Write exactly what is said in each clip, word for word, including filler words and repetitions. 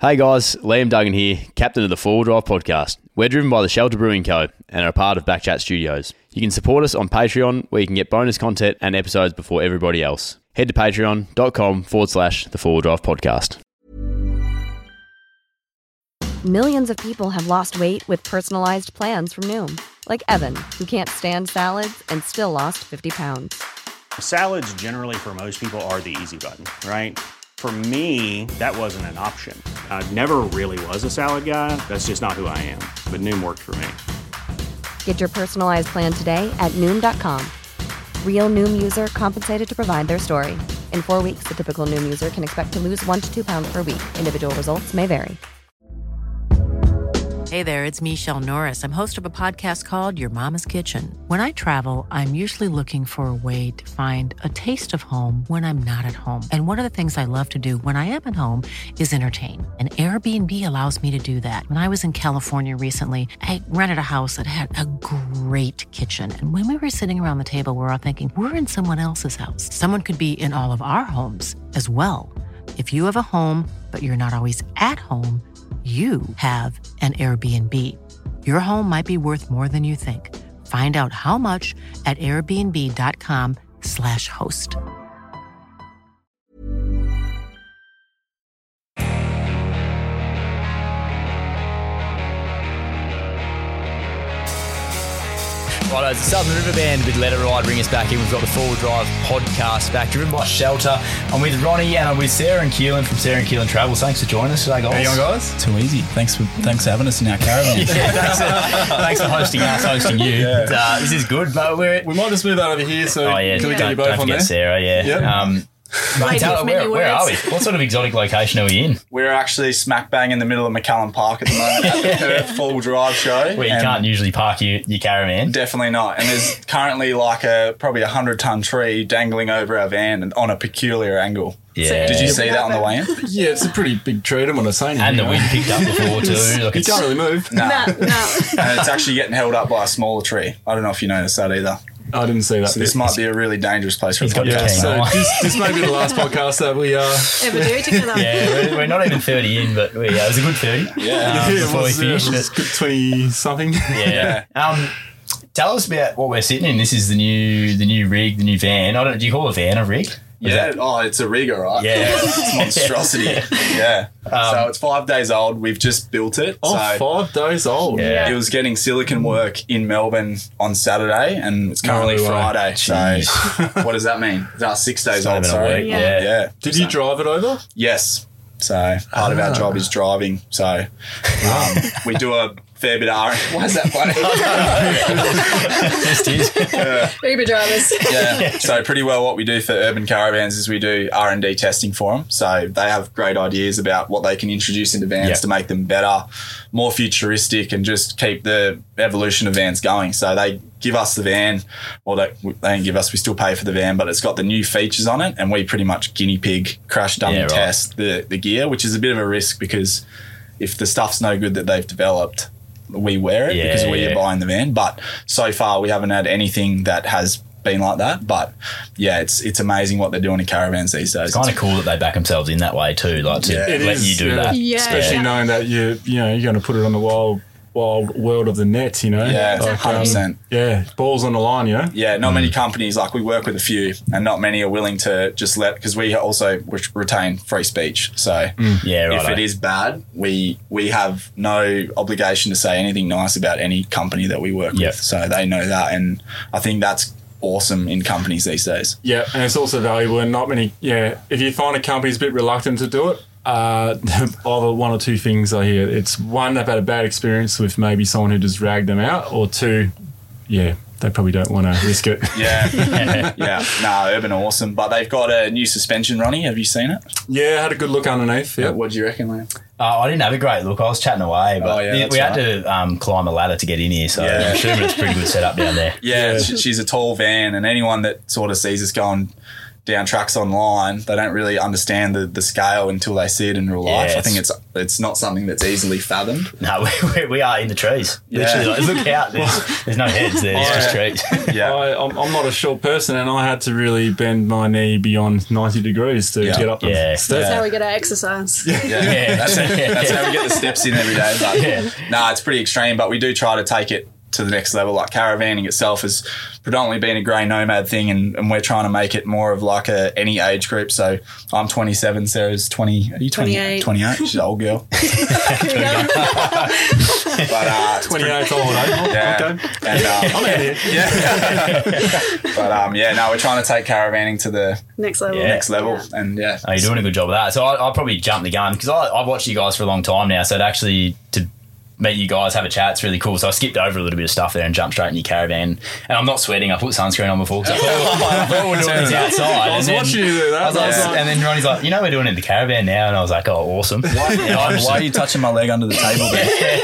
Hey guys, Liam Duggan here, captain of the Four Wheel Drive podcast. We're driven by the Shelter Brewing Co. and are a part of Backchat Studios. You can support us on Patreon, where you can get bonus content and episodes before everybody else. Head to patreon.com forward slash the Four Wheel Drive podcast. Millions of people have lost weight with personalized plans from Noom. Like Evan, who can't stand salads and still lost fifty pounds. Salads generally for most people are the easy button, right? For me, that wasn't an option. I never really was a salad guy. That's just not who I am. But Noom worked for me. Get your personalized plan today at Noom dot com. Real Noom user compensated to provide their story. In four weeks, the typical Noom user can expect to lose one to two pounds per week. Individual results may vary. Hey there, it's Michelle Norris. I'm host of a podcast called Your Mama's Kitchen. When I travel, I'm usually looking for a way to find a taste of home when I'm not at home. And one of the things I love to do when I am at home is entertain. And Airbnb allows me to do that. When I was in California recently, I rented a house that had a great kitchen. And when we were sitting around the table, we were all thinking, we're in someone else's house. Someone could be in all of our homes as well. If you have a home, but you're not always at home, you have an Airbnb. Your home might be worth more than you think. Find out how much at airbnb.com slash host. Right, it's the Southern River Band with Let It Ride. Bring us back in. We've got the Four Wheel Drive podcast back, driven by Shelter. I'm with Ronnie and I'm with Sarah and Keelan from Sarah and Keelan Travels. Thanks for joining us today, guys. How you going, guys? Too easy. Thanks for thanks for having us in our caravan. yeah, thanks, for, thanks for hosting us, hosting you. Yeah. But, uh, this is good, but we're... We might just move that over here, so Oh, yeah. can we Don't, get you both don't on forget there? Sarah, yeah. Yep. Um, mate, tell, where, where are we? What sort of exotic location are we in? We're actually smack bang in the middle of McCallum Park at the moment at the Perth Four Wheel Drive show. Where you And can't usually park your, your caravan. Definitely not. And there's currently like a probably a hundred ton tree dangling over our van and on a peculiar angle. Yeah. Did you see that on the way in? Yeah, it's a pretty big tree. I don't want to say anything. And the wind picked up before too. Like You it's, can't really move. No. No, no. And it's actually getting held up by a smaller tree. I don't know if you noticed that either. I didn't see that. So this bit. might be a really dangerous place for a He's got Yeah, podcast. Hang so on. this, this may be the last podcast that we uh Ever do together. yeah, we're, we're not even thirty in, but we, uh, it was a good thirty. Yeah. Um, it before was, we yeah, it finished. was good twenty something. Yeah. Um, tell us about what we're sitting in. This is the new the new rig, the new van. I don't. Do you call a van a rig? Is Yeah. that- Oh, it's a rig, all right. Yeah. It's monstrosity. Yeah. so it's five days old. We've just built it. Oh, so five days old. Yeah. it was getting silicon work in Melbourne on Saturday, and it's currently No way. Friday. So what does that mean? That's six days It's not old. even a Sorry. week, Yeah. yeah. Yeah. Did you drive it over? Yes. So part of our job is driving. So um, we do a fair bit of R. Why is that funny? Just is. Uber drivers. Yeah. So pretty well what we do for urban caravans is we do R and D testing for them. So they have great ideas about what they can introduce into vans Yeah. to make them better, more futuristic, and just keep the evolution of vans going. So they give us the van, or they, they don't give us, we still pay for the van, but it's got the new features on it, and we pretty much guinea pig, crash dummy Yeah, right. test the, the gear, which is a bit of a risk because if the stuff's no good that they've developed, we wear it Yeah, because we yeah. are buying the van. But so far we haven't had anything that has been like that. But yeah, it's it's amazing what they're doing in caravans these days. It's kind of cool that they back themselves in that way too, like to Yeah. It let is, you do yeah. that. Yeah. Especially Yeah. knowing that you you know you're going to put it on the wild wild world of the net. You know. Yeah, Like, one hundred percent. yeah, balls on the line. You know. Yeah, not many companies, like we work with a few, and not many are willing to just let, because we also re- retain free speech. So Yeah, right. if it is bad, we we have no obligation to say anything nice about any company that we work Yep. with. So they know that, and I think that's awesome in companies these days. Yeah, and it's also valuable, and not many. Yeah, if you find a company's a bit reluctant to do it, uh, either one or two things I hear. It's one, they've had a bad experience with maybe someone who just dragged them out, or two, yeah, they probably don't want to risk it. Yeah, yeah. No, Urban are awesome, but they've got a new suspension, Ronnie. Have you seen it? Yeah, I had a good look underneath. Yeah, What do you reckon, Liam? Oh, I didn't have a great look. I was chatting away, but Oh, yeah, we, that's we had right. to um, climb a ladder to get in here, so Yeah. I'm assuming it's a pretty good setup down there. Yeah, sh- she's a tall van, and anyone that sort of sees us going down trucks online, they don't really understand the, the scale until they see it in real life. Yeah, I think it's it's not something that's easily fathomed. No, we, we are in the trees. Yeah. Literally, like, look out. There's, there's no heads there. There's just trees. Yeah. I, I'm, I'm not a short person, and I had to really bend my knee beyond ninety degrees to Yeah. get up Yeah. the steps. That's how we get our exercise. Yeah, Yeah. That's, that's how we get the steps in every day. But Yeah. no, it's pretty extreme. But we do try to take it to the next level. Like caravanning itself has predominantly been a grey nomad thing, and, and we're trying to make it more of like a any age group. So I'm twenty-seven, Sarah's twenty. Are you twenty-eight? twenty-eight. twenty-eight. She's an old girl. Here we go. But uh, it's pretty- twenty-eight old, eh? Yeah. Okay. And, um, I'm out here. yeah. But um, yeah, no, we're trying to take caravanning to the Next level. Yeah. next level, and yeah, Oh, you're doing a good job of that. So I, I'll probably jump the gun because I've watched you guys for a long time now. So to actually to meet you guys, have a chat, it's really cool. So I skipped over a little bit of stuff there and jumped straight in your caravan. And I'm not sweating. I put sunscreen on before because I thought, I thought we were doing this outside. I was And then- watching you do that. I was like, Yeah. And then Ronnie's like, you know, we're doing it in the caravan now. And I was like, oh, awesome. Why, why, why are you touching my leg under the table there?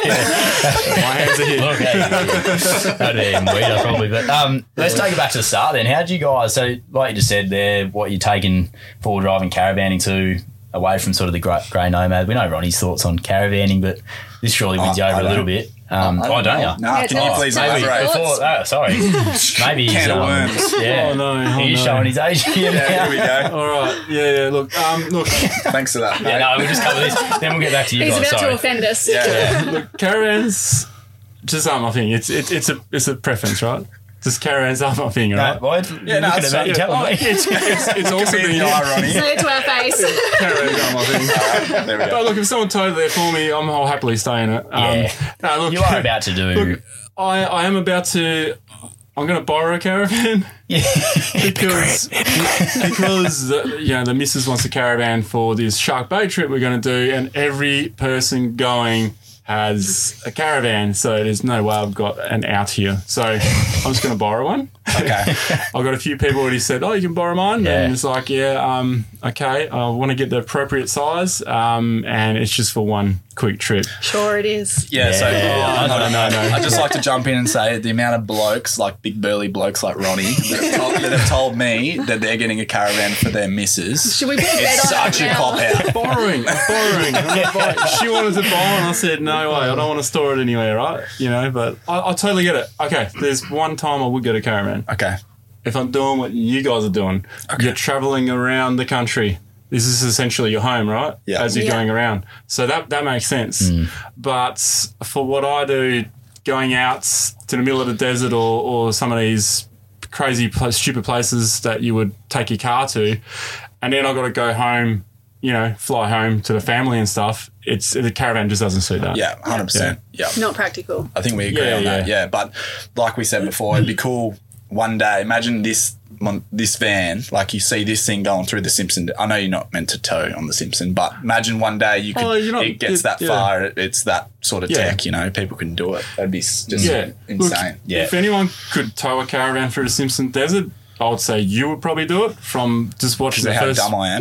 My hands are here. Look, hey, that'd be even weirder probably. But um, let's take it back to the start then. How did you guys, so like you just said there, what you're taking forward driving caravanning to away from sort of the grey, grey nomad? We know Ronnie's thoughts on caravanning, but this surely wins Oh, you over I a little don't- bit. Um, oh, don't you? No, Yeah, can tell you us. please Maybe elaborate? before, oh, sorry. Maybe he's, Can of um, worms. yeah. Oh, no. Oh, He's no. showing his age here Yeah, now. here we go. All right. Yeah, yeah. Look, um, look, Thanks for that. Yeah, no, we'll just cover this. Then we'll get back to you He's guys. about Sorry. to offend us. Yeah. look, caravans just aren't my thing. It's it, it's a it's a preference, right? Just caravans aren't my thing, No, right? why, Yeah, no, looking it's at that, fine. you're telling Oh, me. it's, it's, it's also Give me the the irony. Say it to our face. caravans aren't my thing. There we But go. look, if someone towed there for me, I'm, I'll happily stay in it. Um, Yeah. no, look, You are about to do. Look, I, I am about to. I'm going to borrow a caravan yeah. because because the, you know the missus wants a caravan for this Shark Bay trip we're going to do, and every person going has a caravan, so there's no way I've got an out here. So I'm just going to borrow one. Okay. I've got a few people already said, oh, you can borrow mine. Yeah. And it's like, yeah, um, okay, I want to get the appropriate size, um, and it's just for one quick trip. Sure it is. Yeah, so Yeah. oh, No, no, no. I'd just like to jump in and say the amount of blokes, like big burly blokes like Ronnie, that have told, that have told me that they're getting a caravan for their missus. Should we put a bet It's on such it a now? cop out. Borrowing, I'm borrowing. I'm not buying. She wanted to borrow, and I said, no way, I don't want to store it anywhere, right? You know, but I, I totally get it. Okay, there's one time I would get a caravan. Okay. If I'm doing what you guys are doing, you're traveling around the country. This is essentially your home, right? Yeah. As you're Yeah. going around. So that, that makes sense. But for what I do, going out to the middle of the desert or, or some of these crazy, pl- stupid places that you would take your car to, and then I've got to go home, you know, fly home to the family and stuff, it's the caravan just doesn't suit that. Yeah, one hundred percent. Yeah. Not practical. I think we agree Yeah, on that. yeah. Yeah, but like we said before, it'd be cool one day. Imagine this mon- this van, like you see this thing going through the Simpson. I know you're not meant to tow on the Simpson, but imagine one day you could. Oh, you're not- it gets it- that yeah. far. It, it's that sort of Yeah. tech. You know, people can do it. That'd be s- just Yeah. Look, insane. Yeah. If anyone could tow a caravan through the Simpson Desert, I would say you would probably do it from just watching Is the that how first. dumb I am?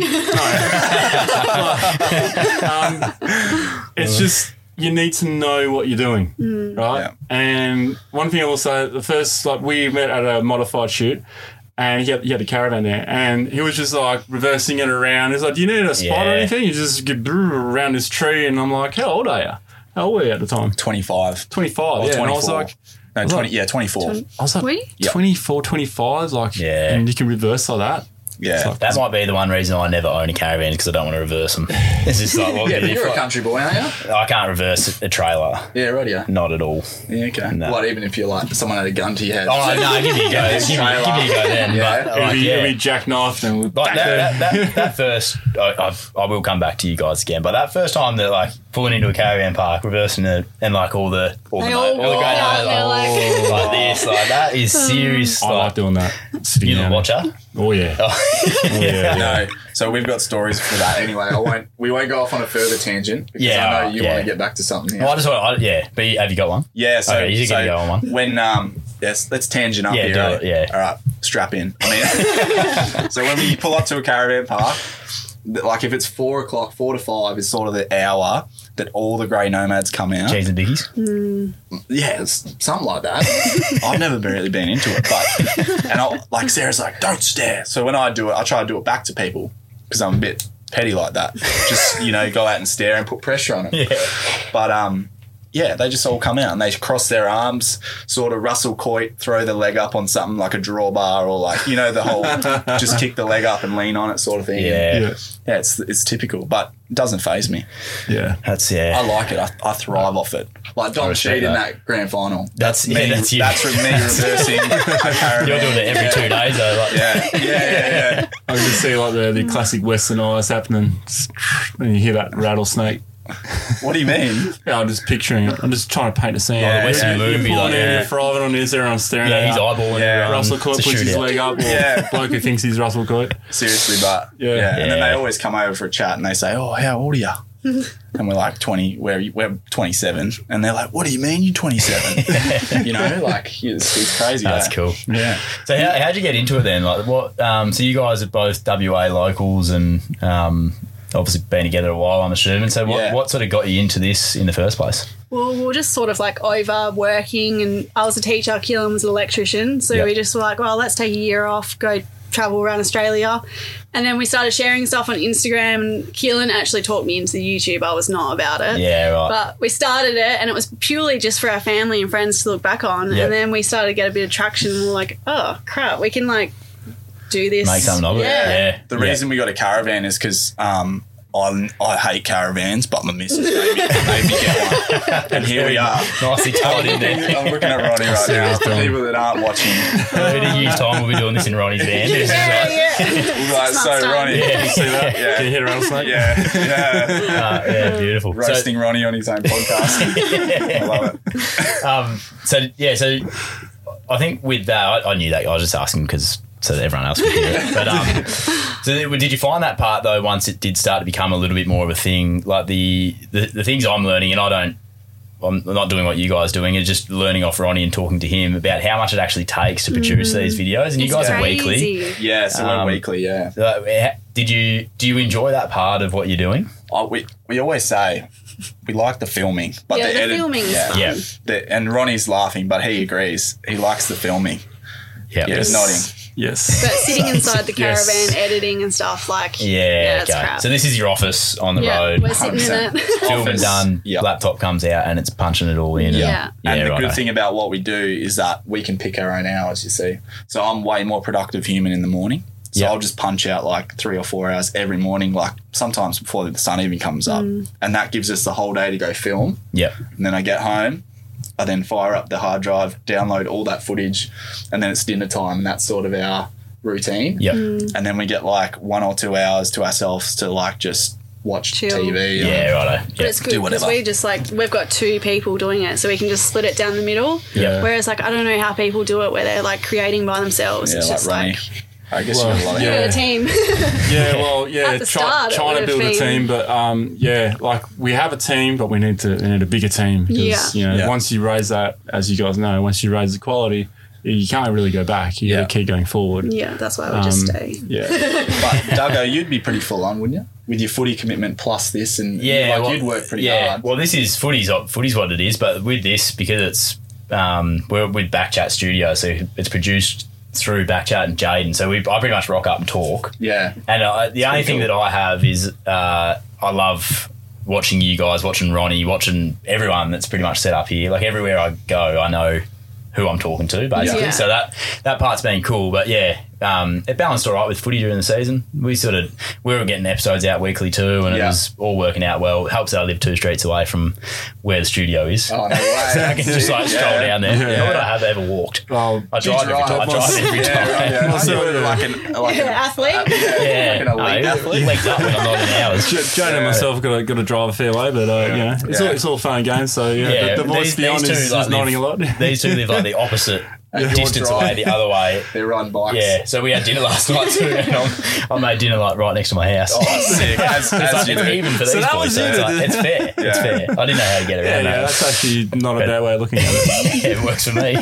It's just you need to know what you're doing, right? Yeah. And one thing I will say, the first like we met at a modified shoot, and he had, he had a caravan there, and he was just like reversing it around. He's like, "Do you need a spot or Yeah. anything?" You just get brrr around this tree, and I'm like, "How old are you? How old were you at the time?" twenty-five. twenty-five. Or Yeah, and I twenty-four. was like, no, was twenty. like- Yeah, twenty-four. I was like, Were you? Yep. twenty-four, twenty-five, like, Yeah. and you can reverse like that. Yeah. That might be the one reason I never own a caravan because I don't want to reverse them. It's just like, well, Yeah, but if you're a I- country boy, aren't you? I can't reverse a trailer. Yeah, right. Yeah. Not at all. Yeah. Okay. No. What? Even if you're like someone had a gun to your head. Oh, no, give me a go. Yeah, give, me, trailer. give me a go then. Yeah. But, It'll like, be, yeah. it'll be jackknifed and we'll Like that, that, that, that first, I, I've, I will come back to you guys again. But that first time that like pulling into a caravan park, reversing it, and like all the all the, They all, all the walk great out, they're like- like this, like that is serious. I like Like, doing that. Sitting you the down. watcher. Oh, yeah. Oh, yeah. No, so we've got stories for that. Anyway, I won't. We won't go off on a further tangent because Yeah, I know alright, you yeah. want to get back to something. Here. Well, I just want, I, yeah. But have you got one? Yeah, so, Okay, you're so gonna go on one. when um yes, let's tangent up Yeah, here. do eh? it, yeah. All right, strap in. I mean, so when we pull up to a caravan park, th- like if it's four o'clock, four to five is sort of the hour that all the grey nomads come out. Cheese and Dickies. Yeah, it's something like that. I've never really been into it, but and I like Sarah's like, don't stare. So when I do it, I try to do it back to people because I'm a bit petty like that. Just, you know, go out and stare and put pressure on it. Yeah. But um, yeah, they just all come out and they cross their arms, sort of Russell Coit, throw the leg up on something like a drawbar or like, you know, the whole just kick the leg up and lean on it sort of thing. Yeah. Yeah. Yeah, it's it's typical, but it doesn't faze me. Yeah. That's, yeah. I like it. I, I thrive off it. Like Dom respect Sheed in that. that grand final. That's- me. yeah, that's you. That's from me reversing. a caravan. You're doing it every two days, though. Like, Yeah, yeah, yeah, yeah. I can just see like the, the classic Western eyes happening, and you hear that rattlesnake. What do you mean? Yeah, I'm just picturing it. I'm just trying to paint a scene. Yeah, Like, Western you're movie, pulling like, in, yeah. you're thriving on this, everyone's staring Yeah, at he's you. eyeballing Yeah. everyone. Russell Coit It's a puts his shootout. leg up. Or Yeah. bloke who thinks he's Russell Coit. Seriously, but Yeah. yeah. And then Yeah. they always come over for a chat and they say, "Oh, how old are you?" And we're like twenty. We're we're twenty-seven, and they're like, "What do you mean you're twenty-seven?" You know, like it's, it's crazy. That's that. cool. Yeah. So how how'd you get into it then? Like what? Um, so you guys are both W A locals and um, obviously been together a while, I'm assuming. So what, Yeah. what sort of got you into this in the first place? Well, we were just sort of like over working, and I was a teacher, Keelan was an electrician. So Yep. we just were like, well, let's take a year off, go travel around Australia. And then we started sharing stuff on Instagram, and Keelan actually talked me into the YouTube. I was not about it. Yeah, right. But we started it, and it was purely just for our family and friends to look back on. Yep. And then we started to get a bit of traction, and we we're like, oh, crap, we can like do this. Make something of it. Yeah. The Yeah. reason we got a caravan is because um, I I hate caravans, but my missus made me, made me get one, and here we are. Nicely tied in there. I'm looking at Ronnie right now. Serious For film. people that aren't watching, In a year's time, we'll be doing this in Ronnie's van. This is Yeah, like- yeah. we're like, It's so not Ronnie, Yeah. you see that? Can you Yeah, hit a rattlesnake? yeah, yeah. uh, yeah, beautiful. So- Roasting Ronnie on his own podcast. I love it. Um, so yeah, so I think with that, I, I knew that. I was just asking because so that everyone else could hear it. But um, so did you find that part though? Once it did start to become a little bit more of a thing, like the the, the things I'm learning, and I don't, I'm not doing what you guys are doing. It's just learning off Ronnie and talking to him about how much it actually takes to produce these videos. And you It's guys are crazy. weekly. Yeah, so Um, we're weekly. Yeah. Uh, ha- Did you do you enjoy that part of what you're doing? Oh, we we always say we like the filming, but Yeah, the, the edit, filming's yeah, fun. Yeah, The, and Ronnie's laughing, but he agrees. He likes the filming. yeah, Yeah, he's nodding. Yes. But sitting inside the Yes. caravan, editing and stuff, like, yeah. it's Okay. crap. So this is your office on the yeah, road. we're sitting in one hundred it. Film and Office. done. Yep. Laptop comes out and it's punching it all in. Yeah. yeah. And the righto. good thing about what we do is that we can pick our own hours, you see. So I'm way more productive human in the morning. So Yep. I'll just punch out like three or four hours every morning, like sometimes before the sun even comes up. And that gives us the whole day to go film. Yep. And then I get home, I then fire up the hard drive, download all that footage, and then it's dinner time, and that's sort of our routine. Yep. And then we get like one or two hours to ourselves to like just watch Chill. T V. and- Yeah, righto. But Yep. it's do good because whatever. we just like, we've got two people doing it, so we can just split it down the middle. Yeah. Whereas, like, I don't know how people do it where they're like creating by themselves. Yeah, it's like just Ronnie. like, I guess Well, you got a lot of yeah. a team. Yeah, well, yeah, At the try, start, it trying to would've build a been- team, but um, yeah, like we have a team, but we need to we need a bigger team because Yeah. you know Yeah. once you raise that, as you guys know, once you raise the quality, you can't really go back. You Yeah. got to keep going forward. Yeah, that's why we just Um, stay. Yeah, But Duggo, you'd be pretty full on, wouldn't you? With your footy commitment plus this, and Yeah, like well, you'd work pretty yeah. hard. Well, this is footy's footy's what it is, but with this because it's um, we're with Backchat Studio, so it's produced through Backchat and Jaden. So we I pretty much rock up and talk. Yeah, And uh, the only pretty thing cool. that I have is uh, I love watching you guys, watching Ronnie, watching everyone that's pretty much set up here. Like everywhere I go, I know who I'm talking to, basically. Yeah. So that that part's been cool. But yeah, um, it balanced all right with footy during the season. We sort of we were getting episodes out weekly too, and it Yeah. was all working out well. It helps that I live two streets away from where the studio is. Oh, no way. So I can just like stroll Yeah. down there. Yeah. Not that I have ever walked. well, I drive, every time. I drive every yeah, time. right, yeah. Well, You were so- like an like an Athlete. yeah, Yeah, like an elite no, athlete. legs up when I'm not in hours. J- Jane and myself got to got to drive a fair way, but uh, you know, it's Yeah. all it's all fun and games. So yeah, Yeah, the, the voice these- beyond these is, two, like, is nodding a lot. These two live like the opposite your distance away drive. the other way. They're riding bikes. Yeah, so we had dinner last night too, and I'm, I made dinner like right next to my house. Oh, sick. As, It's as like, you it's do. even for So these that boys, was so it's, it. like, it's fair. It's Yeah. fair. I didn't know how to get Yeah, around yeah, that. that's actually not a bad way of looking at it. Yeah, it works for me.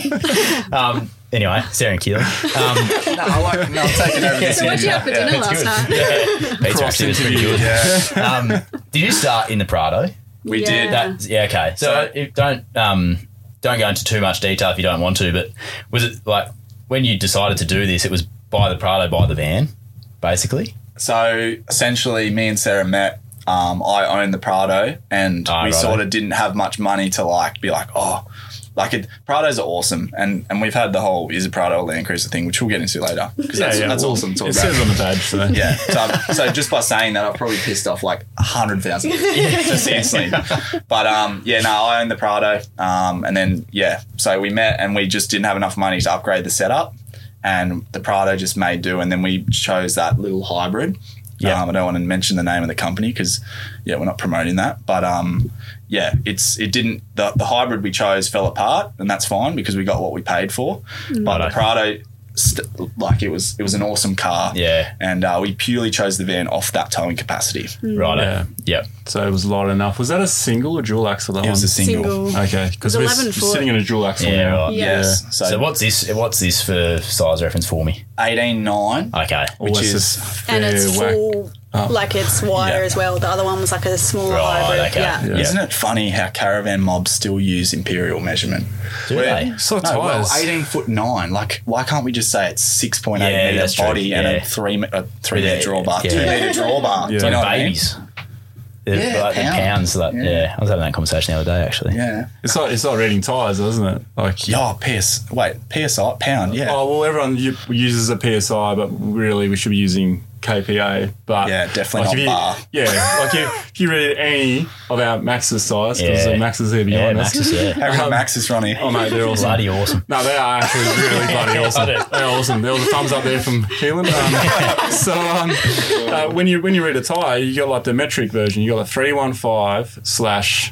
Um, anyway, Sarah and Keelan. Um, No, I like, no, I'm taking over this So what'd you have for dinner last night? yeah, pizza actually was pretty good. Yeah, Um, did you start in the Prado? we Yeah. did. That, yeah, okay. So, So- if, don't um, don't go into too much detail if you don't want to. But was it like when you decided to do this? It was buy the Prado, buy the van, basically. So essentially, me and Sarah met. Um, I owned the Prado, and Ah, we righto. sort of didn't have much money to like be like, oh, like it. Prados are awesome, and and we've had the whole is a Prado or Land Cruiser thing, which we'll get into later because that's, that's well, awesome to talk It about. says on the badge, so. Yeah. So, so just by saying that, I've probably pissed off like a hundred thousand. Just instantly. But um, yeah, no, I own the Prado. Um, and then yeah, so we met and we just didn't have enough money to upgrade the setup, and the Prado just made do. And then we chose that little hybrid. Yeah. Um, I don't want to mention the name of the company because yeah, we're not promoting that. But um, yeah, it's it didn't the the hybrid we chose fell apart, and that's fine because we got what we paid for. But the Prado. St- like it was, it was an awesome car. Yeah. and uh, we purely chose the van off that towing capacity. Right. Yeah. Yep. So it was light enough. Was that a single or dual axle? That It was one? a single. Single. Okay, because It we're was s- eleven foot. sitting in a dual axle Yeah. now. Right. Yeah. Yes. So, So what's this? What's this for size reference for me? eighteen nine, Okay. Oh, which it's is just And it's fair whack. full, like it's wider Yeah. as well. The other one was like a smaller Right, hybrid. okay. Yeah. Yeah. Isn't it funny how caravan mobs still use imperial measurement? Do Where- they? So No, well, tyres. eighteen foot nine. Like, why can't we just say it's six point eight Yeah, meter that's true. body and Yeah. a three me- a three With meter a- drawbar, yeah. two meter drawbar? Yeah. Do you know Like what I mean? babies. They're Yeah, like the pound. pounds. That, yeah. Yeah. I was having that conversation the other day actually. Yeah. It's like it's like reading tyres, isn't it? Like Yeah, P S. Wait, P S I pound. Yeah. oh well, everyone u- uses a P S I, but really we should be using K P A. But Yeah, definitely like if not you, bar. Yeah, like if, if you read any about Max's tyres, because Yeah. Max is here Yeah, behind us. Max is there. How many um, Max is running? Oh mate, they're awesome. Bloody awesome. No, they are actually really bloody awesome. They're awesome. There was a thumbs up there from Keelan. Um, so um, uh, when you when you read a tyre, you got like the metric version. You got the three one five slash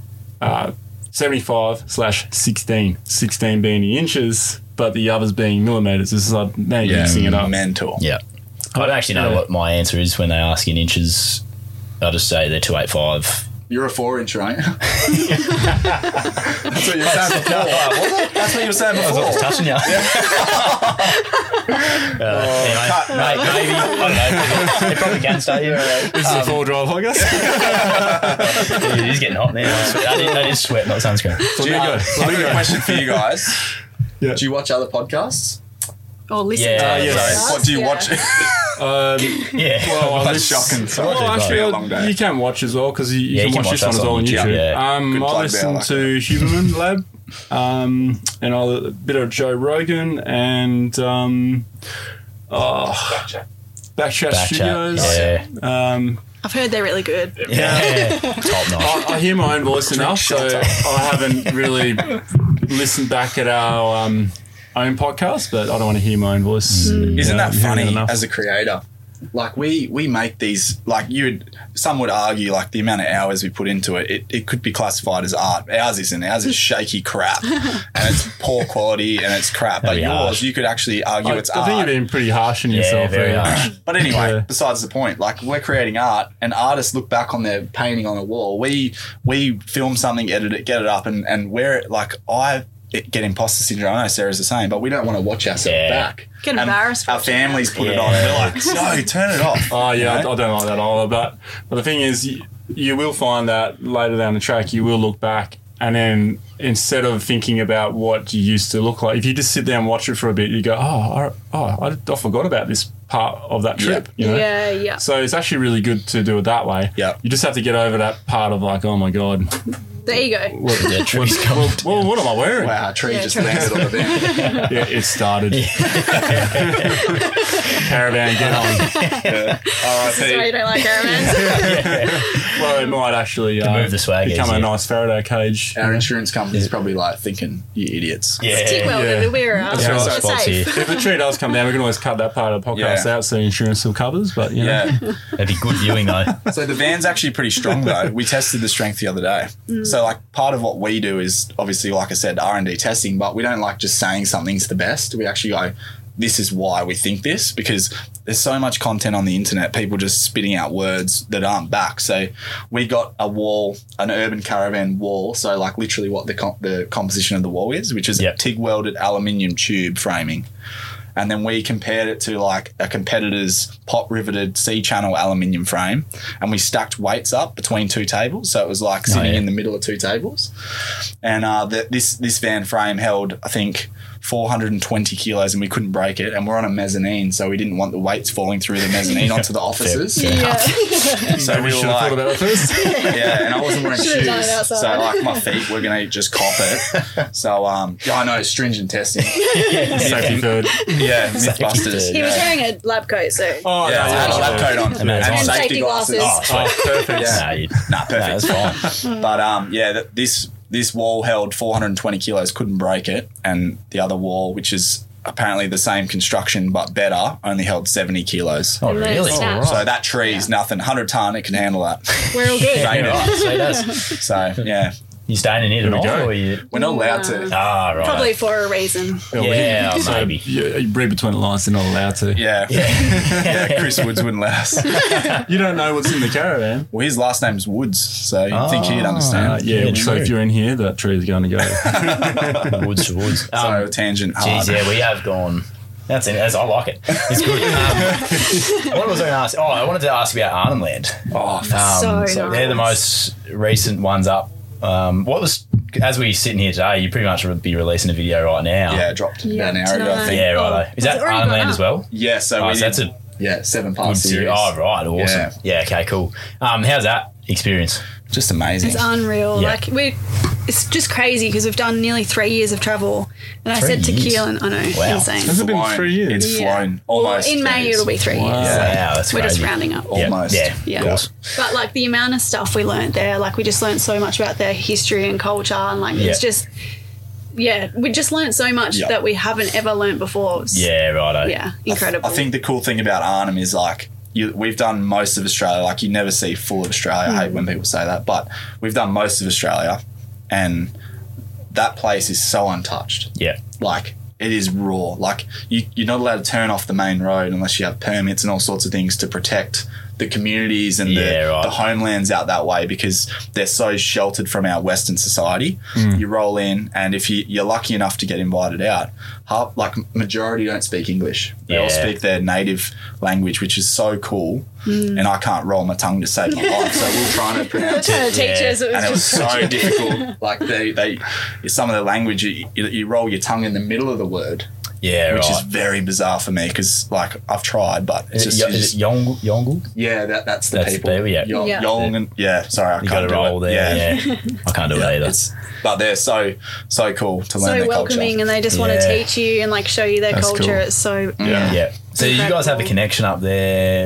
uh, seventy five slash sixteen. Sixteen being the inches, but the others being millimeters. This is like now you're Yeah, mixing it up. mental. Yeah. I don't actually know Yeah. what my answer is when they ask in inches. I'll just say they're two eight five. You're a four inch, right? That's what you were saying before. That's what you were saying I was before. touching you. uh, anyway, cut. mate, maybe. I don't know. It probably can stay here. This is a four drive podcast. It is getting hot now. That is, that is sweat, not sunscreen. Do you, Flamingo. I've got a question for you guys. Yeah. Do you watch other podcasts? Or listen Yeah, to uh, it. yes. What do you Yeah. watch? Um, Yeah. well, I That's listen- shocking. Sorry. Well, actually, Been a long day. you can watch as well because you, you, Yeah, can, you can watch watch this one us as well on on YouTube, YouTube. yeah. Um, Good I plug listen there, I like to Huberman Lab, um, and I, a bit of Joe Rogan and um, oh, Backchat Backchat. Studios. Yeah. Um, I've heard they're really good. Yeah. Top notch. I, I hear my own voice enough, so I haven't really listened back at our um, own podcast, but I don't want to hear my own voice. Isn't Yeah, that I'm hearing it funny enough. as a creator? Like we we make these like you some would argue like the amount of hours we put into it, it, it could be classified as art. Ours isn't. Ours is shaky crap and it's poor quality and it's crap. But Very yours, harsh. you could actually argue I, it's I think you're art. being pretty harsh on Yeah, yourself. very there. harsh. But anyway, Yeah. besides the point, like we're creating art and artists look back on their painting on a wall. We we film something, edit it, get it up and, and wear it like I it, get imposter syndrome. I know Sarah's the same, but we don't want to watch ourselves Yeah. back. Get And embarrassed Our watching families put it Yeah. on and we're like, no, turn it off. Oh yeah, You I, know? I don't like that either. But but the thing is, you, you will find that later down the track, you will look back, and then instead of thinking about what you used to look like, if you just sit there and watch it for a bit, you go, oh, I, oh, I, I forgot about this part of that trip. You know? Yeah, yeah. So it's actually really good to do it that way. Yeah. You just have to get over that part of like, oh my god, The ego. what, Yeah, trees come. well, well, what am I wearing? Wow, a tree Yeah, just true. landed on the van. Yeah, it started. caravan get on. Yeah. R I This is why you P. don't like caravans. Well, it might actually uh, move the swag become easier. a nice Faraday cage. Our insurance company's probably like thinking, you idiots. Yeah. Tick welded, Yeah. it'll be around. That's right. We're Spots safe. here. If the tree does come down, we can always cut that part of the podcast Yeah. out so insurance still covers. But you know, Yeah. That'd be good viewing though. So the van's actually pretty strong though. We tested the strength the other day. So like part of what we do is obviously, like I said, R and D testing, but we don't like just saying something's the best. We actually go, this is why we think this, because there's so much content on the internet, people just spitting out words that aren't back. So we got a wall, an urban caravan wall. So like literally what the com- the composition of the wall is, which is Yep. a TIG welded aluminium tube framing. And then we compared it to like a competitor's pot riveted C-channel aluminium frame, and we stacked weights up between two tables. So it was like sitting yeah. in the middle of two tables. And uh, the, this this van frame held, I think, four hundred twenty kilos, and we couldn't break it. And we're on a mezzanine, so we didn't want the weights falling through the mezzanine onto the offices. Yeah. So we we were should have thought like, about it first. yeah, and I wasn't wearing Should've shoes, done it outside. so like my feet were gonna just cop it. So um, yeah, I know, stringent testing. Safety third. Yeah, MythBusters. He was yeah. wearing a lab coat, so Oh, Yeah, I had a yeah, lab coat on And and, that's safety, safety glasses. glasses. Oh, Oh, sweet. perfect. Yeah. Nah, you, Nah, perfect. nah, that's fine. But um, yeah, th- this this wall held four hundred twenty kilos, couldn't break it, and the other wall, which is apparently the same construction but better, only held seventy kilos. Oh, really? Snap. right. So that tree's nothing, one hundred ton, it can handle that. We're all good. Drain it. Right, sweet as. So yeah, You staying in here tonight, go. or you? we're not allowed to. Ah, right. Probably for a reason. Yeah, So, maybe. You, you read between the lines, they're not allowed to. Yeah. yeah, Chris Woods wouldn't let us. You don't know what's in the caravan. Well, his last name's Woods, so you'd think he'd Uh, understand. yeah, Yeah, so true. if you're in here, that tree is going to go. Woods to woods. So Um, tangent hard. Geez, yeah, we have gone. That's it. That's, I like it. It's good. Um, what was I going to ask? Oh, I wanted to ask you about Arnhem Land. Oh, Um, So so they're the most recent ones up. Um, what was as we sitting here today? You pretty much would be releasing a video right now. yeah, dropped Yeah, about an hour ago, I tonight. think. Yeah, Oh, righto. Is has that it already Arnhem gone Land up? as well? Yeah, so Oh, we so did, that's a yeah, seven part good series. series. Oh, right. Awesome. Yeah. Yeah. Okay. Cool. Um, how's that experience? Just amazing. It's unreal. Yeah. Like we, it's just crazy because we've done nearly three years of travel, and I Three said to years? Keelan, I know, Wow. insane. Has it been Flown. three years? It's Yeah. flown Well, almost. in May three years. it'll be three years. Yeah. Wow, that's We're crazy. just rounding up. Yeah, Almost. Yeah. Yeah. Of course. But like the amount of stuff we learnt there, like we just learnt so much about their history and culture, and like it's Yeah. just, yeah, we just learnt so much Yeah. that we haven't ever learnt before. It was- Yeah. Righto. yeah, incredible. I think the cool thing about Arnhem is like you, we've done most of Australia. Like you never see full of Australia. I hate when people say that, but we've done most of Australia, and that place is so untouched. Yeah. Like it is raw. Like you, you're not allowed to turn off the main road unless you have permits and all sorts of things to protect the communities and Yeah, the, right. the homelands out that way, because they're so sheltered from our Western society. You roll in, and if you, you're lucky enough to get invited out, half, like majority don't speak English. They all Yeah. speak their native language, which is so cool. And I can't roll my tongue to save my life, so we're trying to pronounce trying it. to teach Yeah. us. It was And it was just so difficult. Like they, they, some of the language, you, you, you roll your tongue in the middle of the word, Yeah. which right. is very bizarre for me because, like, I've tried, but it's Is just, it, it's is just it Yongle? Yongle? yeah, that, that's the That's the people. people, yeah. Yo- Yeah. Yong and yeah, sorry, I You got can't to do roll it. there. Yeah. I can't do it either. It's, but they're so so cool to learn so their welcoming, culture. and they just want Yeah. to teach you and like show you their That's culture. cool. It's so Yeah. Yeah. So you guys have a Incredible. connection up there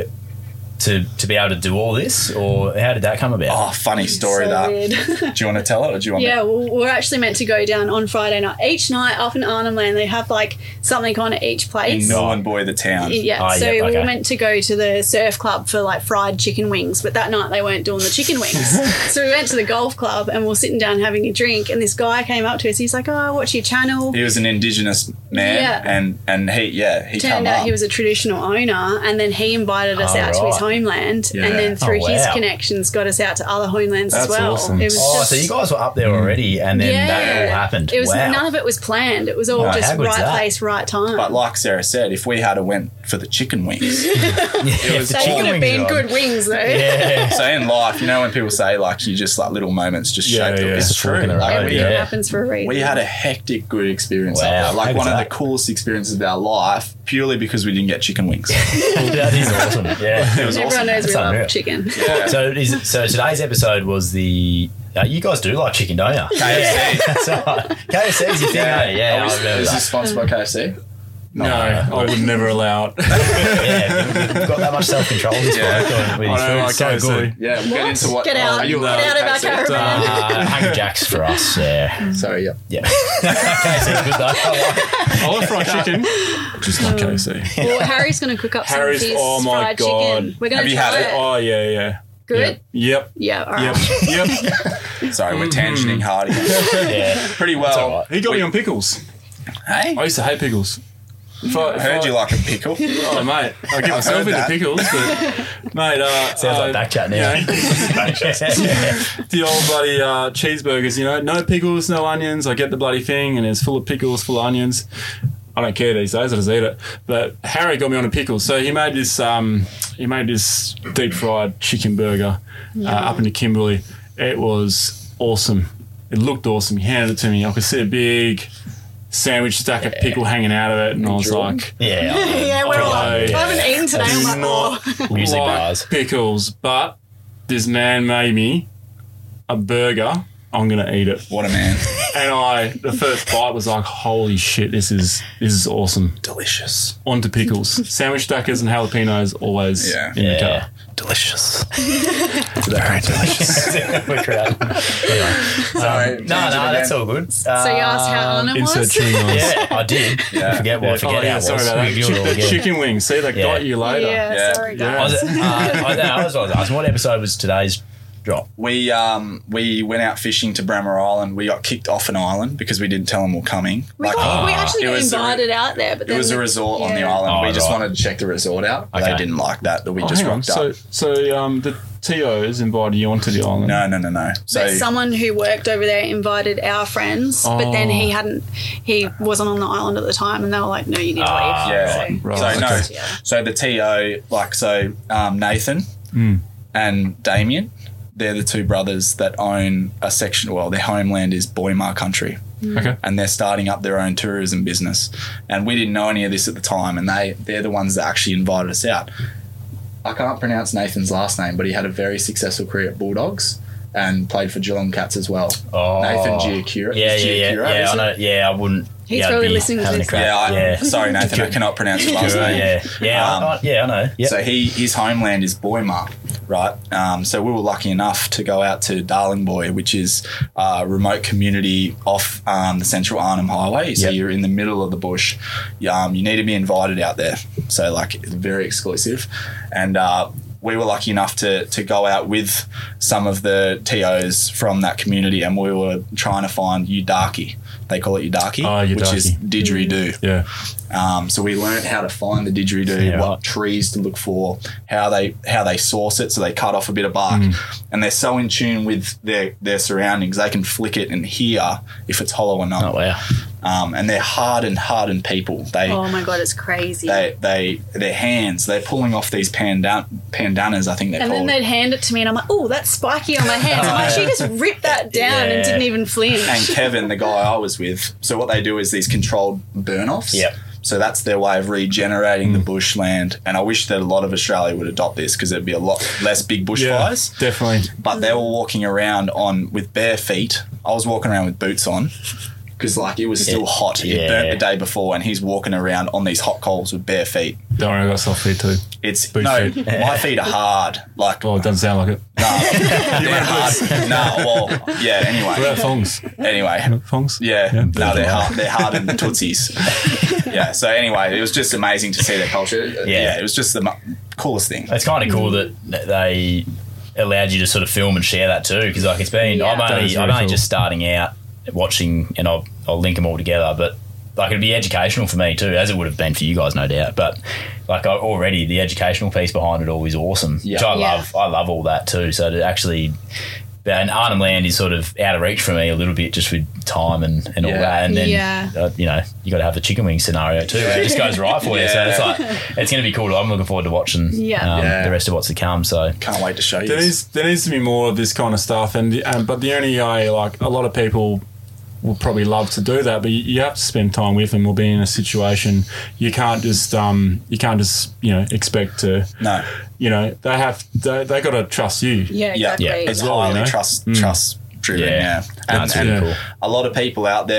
to to be able to do all this, or how did that come about? Oh, funny story so that. weird. Do you want to tell it, or do you want Yeah, me? well, we're actually meant to go down on Friday night. Each night up in Arnhem Land, they have like something on at each In place. Northern Boy, the town. Yeah, Oh, so yeah, we okay. were meant to go to the surf club for like fried chicken wings, but that night they weren't doing the chicken wings. So we went to the golf club and we we're sitting down having a drink, and this guy came up to us. He's like, "Oh, I watch your channel." He was an Indigenous man, Yeah. and and he yeah he Turned come out up. he was a traditional owner, and then he invited us Oh, out to his right. homeland, Yeah. and then through Oh, his wow. connections got us out to other homelands as That's well. awesome. It was Oh, just, so you guys were up there already, and then yeah, that all happened. It was wow. none of it was planned. It was all Oh, just how good's right that? place, right time. But like Sarah said, if we had a went for the chicken wings, yeah, it was the they chicken would have wings been are on. good wings though. Yeah. so in life, you know, when people say like you just like little moments just Yeah, shape the yeah. it's Just true. walking around, Like, Everything we, yeah. happens for a reason. we had a hectic good experience Wow, up there. how Like good's one of that? the coolest experiences of our life, purely because we didn't get chicken wings. That is awesome. Yeah. It was Everyone awesome. knows we That's love unreal. chicken. Yeah. So is it, so today's episode was the uh, you guys do like chicken, don't you? K F C. That's right. K F C's your thing, Yeah, eh? Yeah, Are we- I remember is that. this sponsored by K F C? No, I would never allow it. Yeah, you've got that much self control. Yeah. With I his don't food. like so K F C. good. Yeah, we'll get into what. Get out. Oh, you Get out of our K F C. caravan. Uh, Hungry Jack's for us. Yeah, Sorry, yeah. yeah. K F C's good though. I love fried chicken. Just like K F C. Well, Harry's going to cook up some Harry's- of his oh my fried God. chicken. We're going Have to you try had it? it. Oh, yeah, yeah. Good? Yep. Yeah, all Yep. right. Yep. Sorry, we're tangenting hard again. Yeah, Pretty all well. right. He got me on pickles. Hey, I used to hate pickles. If I, I if heard I- you like a pickle. Oh, mate. I get myself heard into that. pickles, but, mate, uh, Sounds uh, like back chat now. you know, the old bloody uh, cheeseburgers, you know, no pickles, no onions. I get the bloody thing and it's full of pickles, full of onions. I don't care these days. I just eat it. But Harry got me on a pickle, so he made this. Um, he made this deep fried chicken burger uh, up in Kimberley. It was awesome. It looked awesome. He handed it to me. I could see a big sandwich stack of pickle hanging out of it, and I was like, Yeah, Yeah, we're all I I haven't eaten today. I'm like, not oh. Music like bars. pickles, but this man made me a burger. I'm gonna eat it. What a man. And I, the first bite was like, holy shit, this is this is awesome. Delicious. On to pickles. Sandwich stackers and jalapenos always Yeah. in the Yeah. car. Delicious. Very delicious. We're crowd. Anyway. Sorry. Um, no, no, that's all good. So you asked how Anna Insert was? chewing noise. Yeah, I did. Yeah. I forget what. I forget oh, yeah, how it sorry was. about that. We do it all Chick- the again. chicken wings. See, they Yeah. got you later. Yeah, Yeah. sorry, Yeah. guys. Was it, uh, I, no, I was, I was asking, what episode was today's drop? We um we went out fishing to Bremer Island. We got kicked off an island because we didn't tell them we we're coming. We, Like, got, we actually it got was a re- invited out there, but it then was a resort on the yeah. island. Oh, we just right. wanted to check the resort out. Okay. They didn't like that, that we Oh, just hang on. rocked So, up. so um, the T Os invited you onto the island. No, no, no, no. So But someone who worked over there invited our friends, but then he hadn't. He wasn't on the island at the time, and they were like, "No, you need to Ah, leave." yeah, So- Right. so no, Yeah. so the T O like so um, Nathan and Damien, they're the two brothers that own a section. Well, their homeland is Boimar country. Okay. And they're starting up their own tourism business. And we didn't know any of this at the time, and they, they're the ones that actually invited us out. I can't pronounce Nathan's last name, but he had a very successful career at Bulldogs and played for Geelong Cats as well. Oh. Nathan Giacura. Yeah, Is yeah, yeah. Giacura, Yeah, is I it? know. Yeah, I wouldn't. He's yeah, I'd probably be listening to having a this. crack. Yeah, I, yeah. sorry, Nathan, I cannot pronounce your last Sure, name. yeah, yeah, Um, I, I, yeah, I know. Yep. So he his homeland is Boimar, right? Um, so we were lucky enough to go out to Darlingboy, which is a remote community off um, the Central Arnhem Highway. So Yep. you're in the middle of the bush. Um, you need to be invited out there. So like it's very exclusive, and uh, we were lucky enough to to go out with some of the T Os from that community, and we were trying to find Udaki. They call it Udaki, Oh, which is Udaki. didgeridoo. Yeah. Um, so we learned how to find the didgeridoo, Yeah, what right. trees to look for, how they how they source it. So they cut off a bit of bark, and they're so in tune with their their surroundings, they can flick it and hear if it's hollow or not. Oh wow. Um, and they're hardened, hardened people. They Oh my god, it's crazy. they they their hands, they're pulling off these pandan- pandanas, I think they're and then called. they'd hand it to me, and I'm like, "Oh, that's spiky on my hands." I'm like, "She just ripped that down Yeah. and didn't even flinch." And Kevin, the guy I was with, so what they do is these controlled burn-offs. Yep. So that's their way of regenerating the bushland. And I wish that a lot of Australia would adopt this because it'd be a lot less big Yeah, bushfires. definitely. But they were walking around on with bare feet. I was walking around with boots on because like it was still Yeah. hot. It Yeah. burnt the day before, and he's walking around on these hot coals with bare feet. Don't worry, I got soft feet too. It's Boot no, feet. my feet are hard. Like Oh, it doesn't sound like it. nah, they're hard. Nah, well, yeah. What Anyway, about thongs? anyway. Thongs? Yeah, Yeah. no, they're hard. They're hard in the tootsies. Yeah. So anyway, it was just amazing to see their culture. Yeah, it was just the mu- coolest thing. It's kind of cool that they allowed you to sort of film and share that too, because like it's been. Yeah. I'm That only is I'm very only cool. just starting out watching, and I'll I'll link them all together, but. Like it'd be educational for me too, as it would have been for you guys, no doubt. But like I, already, the educational piece behind it all is awesome, Yeah. which I Yeah. love. I love all that too. So to actually, and Arnhem Land is sort of out of reach for me a little bit, just with time and, and all Yeah. that. And then Yeah. uh, you know you got to have the chicken wing scenario too. Where it just goes right for you. So Yeah. it's like it's going to be cool. I'm looking forward to watching Yeah. um, Yeah. the rest of what's to come. So Can't wait to show you. There needs, there needs to be more of this kind of stuff, and um, but the only way, like a lot of people will probably love to do that, but you, you have to spend time with them or be in a situation. You can't just um, you can't just you know expect to No. you know they have they, they got to trust you. yeah, Yeah, exactly. it's well, highly you know? trust trust driven. Yeah. Yeah, and, That's and really cool. a lot of people out there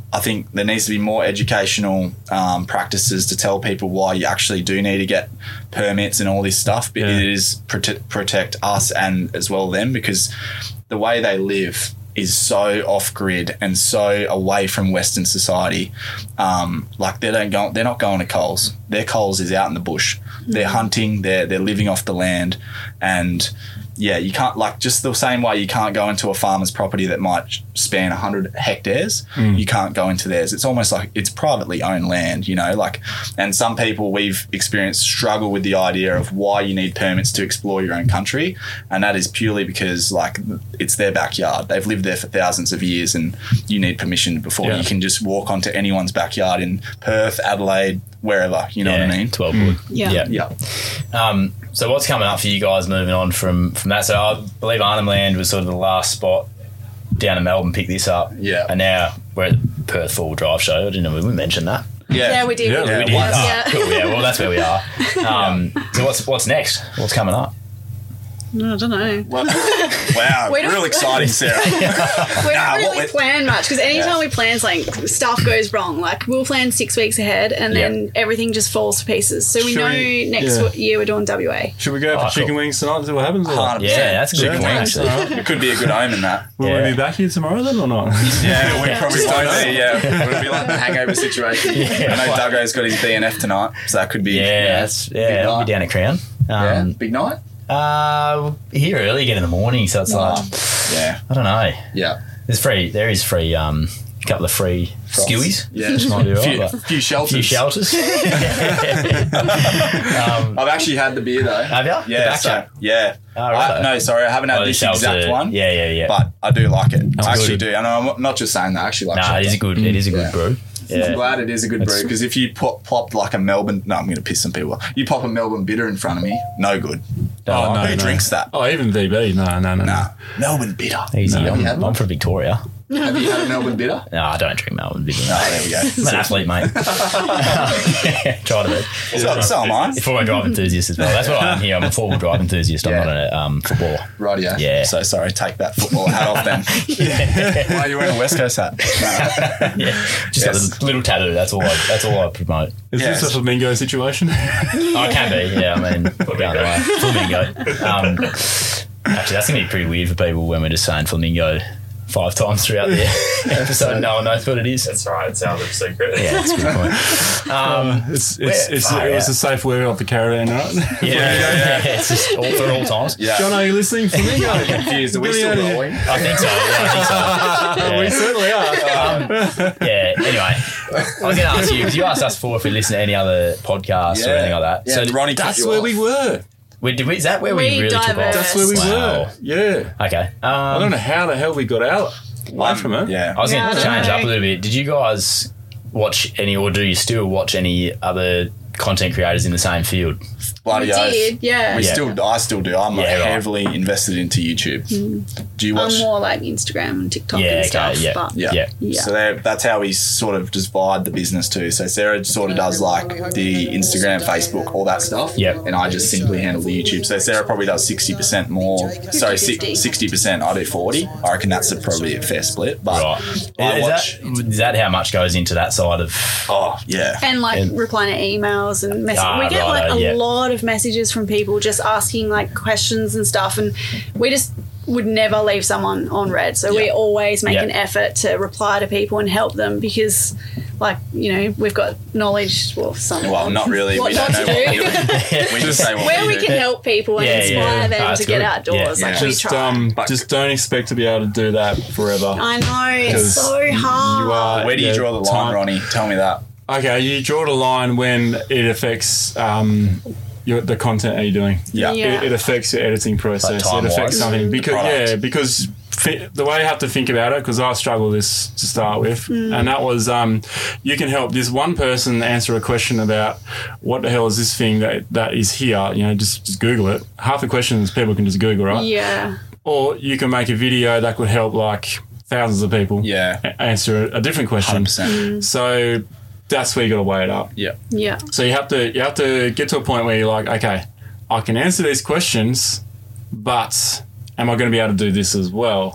I think there needs to be more educational um, practices to tell people why you actually do need to get permits and all this stuff. But Yeah. it is protect, protect us and as well them, because the way they live is so off grid and so away from Western society. Um, like they don't go, they're not going to Coles. Their Coles is out in the bush. They're hunting. They're they're living off the land, and yeah, you can't, like, just the same way you can't go into a farmer's property that might span one hundred hectares, you can't go into theirs. It's almost like it's privately owned land, you know, like, and some people we've experienced struggle with the idea of why you need permits to explore your own country. And that is purely because, like, it's their backyard. They've lived there for thousands of years and you need permission before Yeah. you can just walk onto anyone's backyard in Perth, Adelaide, wherever, you know yeah, what I mean? twelve wood. Yeah. yeah. Yeah. Um, so what's coming up for you guys moving on from, from that? So I believe Arnhem Land was sort of the last spot down in Melbourne, picked this up. Yeah. And now we're at the Perth Four-Wheel Drive Show. I didn't know we mentioned that. Yeah, we did. Yeah, we we did. did. Yeah. Ah, cool, yeah, well, that's where we are. Um, so what's what's next? What's coming up? I don't know. Well, wow, We don't- real exciting, Sarah. We don't Nah, what really we- plan much because anytime Yeah. we plan something, stuff goes wrong. Like we'll plan six weeks ahead and then Yeah. everything just falls to pieces. So we Should know we- next yeah. year we're doing W A. Should we go for Oh, chicken cool. wings tonight and see what happens? Or? one hundred percent. Yeah, that's a good Yeah. point, actually. It could be a good omen, that. Will Yeah. we be back here tomorrow then or not? Yeah, we probably won't be. Yeah, it'll be like the hangover situation. I know Duggo's got his B N F tonight, so that could be. Yeah, that's, big yeah, I'll night. be down at Crown. Yeah, Um, big night. uh, here early again in the morning, so it's like, Yeah, I don't know. yeah. There's free, there is free, um, a couple of free skewies. Yeah, Which might be right, few, but few shelters. a few shelters. um, I've actually had the beer though. have you? Yeah, The back so, chat? yeah. Oh, right. I, no, sorry, I haven't had Oh, the this shelter. exact one. Yeah, yeah, yeah. But I do like it. I actually good. do. And I'm not just saying that. I actually like Nah, it Shelter. is a good, it is a good Yeah. brew. I'm Yeah. glad it is a good brew, because if you pop, plop like a Melbourne, no, I'm going to piss some people off. You pop a Melbourne bitter in front of me, no good. Oh, no, Who no. drinks that? Oh, even V B. No, no, no. Nah, Melbourne bitter. Easy. Have I'm, you had I'm one? from Victoria. Have you had a Melbourne bitter? No, I don't drink Melbourne Vision. Oh, there we go. I'm an athlete, mate. Try to be. So, so am I. Four-wheel drive enthusiast as well. That's what I am here. I'm a four-wheel drive enthusiast. I'm Yeah. not a um, footballer. Rightio. Yeah. So sorry, take that football hat off then. Why are you wearing a West Coast hat? Yeah. Just Yes. got a little tattoo. That's all. I, that's all I promote. Is Yes. this a flamingo situation? I can be. Yeah. I mean, put down the way. Flamingo. Um, actually, that's gonna be pretty weird for people when we're just saying flamingo five times throughout the episode. No one knows what it is. That's right. It sounds a secret. Yeah, that's a good point. Um, It's it's, Where- it's far it was out. a safe word off the caravan, right? yeah, yeah, It's just all for all times. Yeah. John, are you listening? Flamingo. Confused. Are we Get me still out of here. rolling? I think so. Yeah, I think so. We Yeah. certainly are. Um, yeah. Anyway, I was going to ask you because you asked us before if we listen to any other podcasts or anything like that. Yeah, so Ronnie cut That's you where off. we were. we, did we, is that where we, We really took off? diverse. That's where we Wow. were. Yeah. Okay. Um, I don't know how the hell we got out away from it. Yeah. I was Yeah, going I to don't change know. up a little bit. Did you guys watch any, or do you still watch any other content creators in the same field? Bloody We oath. did, yeah. We Yeah. still, I still do. I'm Yeah, right. heavily invested into YouTube. Do you watch? I'm more like Instagram and TikTok Yeah, and okay, stuff. yeah. But Yeah. Yeah. Yeah. So there- that's how we sort of divide the business too. So Sarah sort of does like the Instagram, Facebook, all that stuff. Yep. And I just simply handle the YouTube. So Sarah probably does sixty percent more. Sorry, fifty. sixty percent. I do forty. I reckon that's a, probably a fair split. But Right. I Is watch. that, is that how much goes into that side of? Oh yeah. And like And- replying to emails and messages. Ah, we get like righto, a yeah. lot of messages from people just asking like questions and stuff. And we just would never leave someone on red. So we Yeah. always make Yeah. an effort to reply to people and help them because, like, you know, we've got knowledge. Well, some. Well, not really. What we don't not know to what do. we do. We just say what Where we we do. can help people and Yeah, inspire yeah. them That's to get good. outdoors. Yeah. Like Yeah. we Just try. um, But- just don't expect to be able to do that forever. I know it's Because so hard. You are. Where do you yeah, draw the line, time- Ronnie? Tell me that. Okay, you draw the line when it affects um, your, the content that you're doing. Yeah. Yeah. It, it affects your editing process. Like it time-wise. affects something because Product. yeah, because fi- the way you have to think about it, because I struggle this to start with, Mm. and that was um, you can help this one person answer a question about what the hell is this thing that that is here. You know, just just Google it. Half the questions people can just Google, right? Yeah. Or you can make a video that could help like thousands of people. Yeah. a- answer a different question. one hundred percent. So that's where you got to weigh it up. Yeah. Yeah. So you have to you have to get to a point where you're like, okay, I can answer these questions, but am I going to be able to do this as well?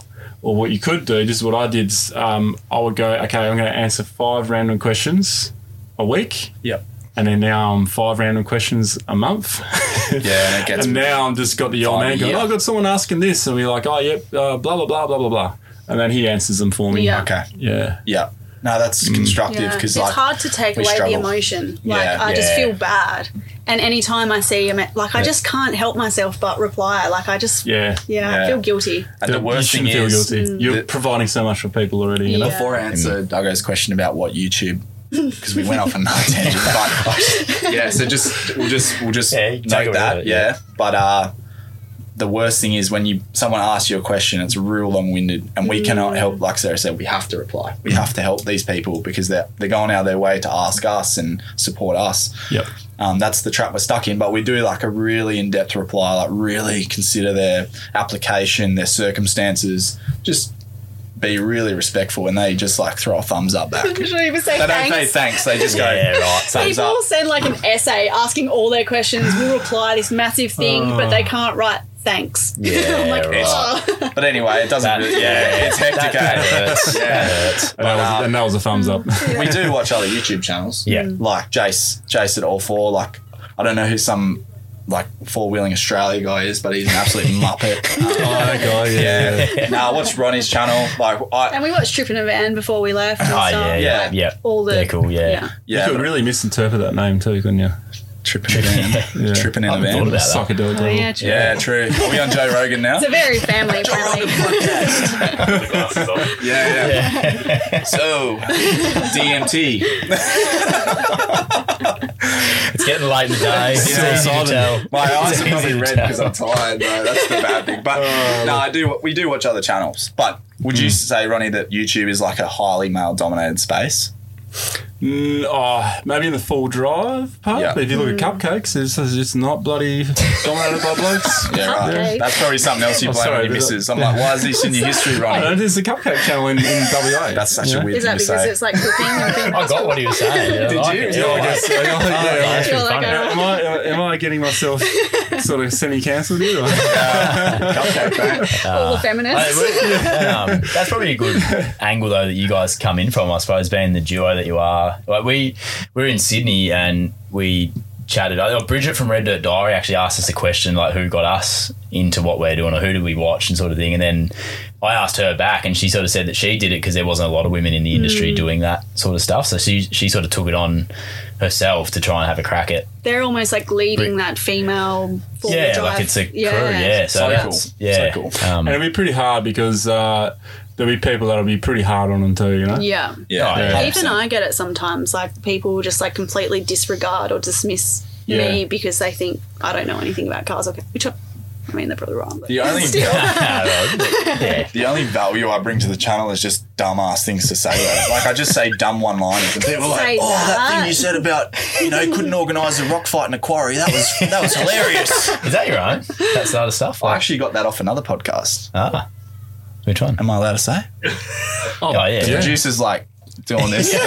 or what you could do, this is what I did. Um, I would go, okay, I'm going to answer five random questions a week. Yep. And then now I'm five random questions a month. Yeah, and it gets and now I'm just got the old Fine, man going, yeah. oh, I got someone asking this. And we're like, oh, yep, uh, blah, blah, blah, blah, blah, blah. And then he answers them for me. Yeah. okay. Yeah. Yeah. No, that's constructive Yeah. because It's like hard to take we away struggle. the emotion. Like, Yeah. I just Yeah. feel bad. And anytime I see him, like, I just can't help myself but reply. Like, I just, yeah, Yeah. I Yeah. feel guilty. And the You worst thing shouldn't feel is guilty. You're that- providing so much for people already, you know? Yeah. before I answer Duggo's question about what YouTube, because we went off on another tangent, but yeah, so just we'll just we'll just Yeah, you can take note it that, with it, yeah. yeah. But uh, the worst thing is when you someone asks you a question, it's real long winded, and we cannot help. Like Sarah said, we have to reply. We have to help these people because they're they're going out of their way to ask us and support us. Yep. Um, that's the trap we're stuck in. But we do like a really in depth reply, like really consider their application, their circumstances, just. Be really respectful, and they just like throw a thumbs up back. They don't even say They don't thanks. say thanks. They just go, Yeah, right. thumbs People up. send like an essay asking all their questions. We'll reply this massive thing, but they can't write thanks. Yeah, I'm like, right. oh. But anyway, it doesn't. That- really, yeah, it's hectic. That, that eh? hurts. Yeah. That hurts. And that, was, and that was a thumbs up. We do watch other YouTube channels. Yeah. Like Jace, Jace at All Four. Like I don't know who some like four wheeling Australia guy is, but he's an absolute muppet. Um, Oh, that guy, yeah. yeah. No, I watched Ronnie's channel. Like I, And we watched Trip in a Van before we left. And Oh, stuff. yeah, Yeah. yeah, yeah. All the They're cool, yeah. yeah. yeah, you could but- really misinterpret that name too, couldn't you? tripping in a van. Yeah. Tripping in I a haven't van. thought about that. Psychedelic. Oh, yeah, true. Yeah, true. Are we on Joe Rogan now? It's a very family friendly. Yeah, yeah. So, D M T. It's getting late in the day. It's Yeah. easy to tell. My eyes It's are probably easy to red tell. because I'm tired, bro. That's the bad thing. But no, I do. We do watch other channels. But would you say, Ronnie, that YouTube is like a highly male-dominated space? Mm, oh, maybe in the full drive part. Yeah. But if you look at cupcakes, it's, it's just not bloody dominated by blokes. Yeah, right. Cupcakes. That's probably something else you Oh, blame sorry, on your but- missus. I'm like, why is this in your history, I Ronnie? don't know, there's a cupcake channel in, in W A. That's such Yeah. a weird Is thing that to because say. it's like cooking and things? I got what he was saying. I Did like you? it. Yeah, I like guess it. so. Yeah, Oh, yeah. that's You're pretty like, funny. uh, Am I, uh, am I getting myself sort of semi-cancelled here? Or? Cupcake, mate. All the feminists. Hey, we- um, that's probably a good angle though that you guys come in from, I suppose, being the duo that you are. Like we we're in Sydney and we chatted. Oh, Bridget from Red Dirt Diary actually asked us a question like, who got us into what we're doing, or who did we watch, and sort of thing. And then I asked her back, and she sort of said that she did it because there wasn't a lot of women in the industry doing that sort of stuff. So she she sort of took it on herself to try and have a crack at. They're almost like leading that female four-wheel Yeah, drive. like it's a crew. Yeah, so, So that's cool. yeah. So cool. Um, And it'll be pretty hard because uh, there'll be people that'll be pretty hard on them too, you know? Yeah. Yeah. Oh, yeah. Even I get it sometimes. Like people will just like completely disregard or dismiss Yeah. me because they think I don't know anything about cars. Okay, which I, I mean they're probably wrong. But The only yeah. the only value I bring to the channel is just dumbass things to say. Though. Like I just say dumb one-liners, and people are Say like, "Oh, that that. thing you said about you know couldn't organise a rock fight in a quarry. That was that was hilarious." Is that your own? That sort of stuff? I Like, actually got that off another podcast. ah, which one? Am I allowed to say? Oh, yeah. The producer's like doing this. nah,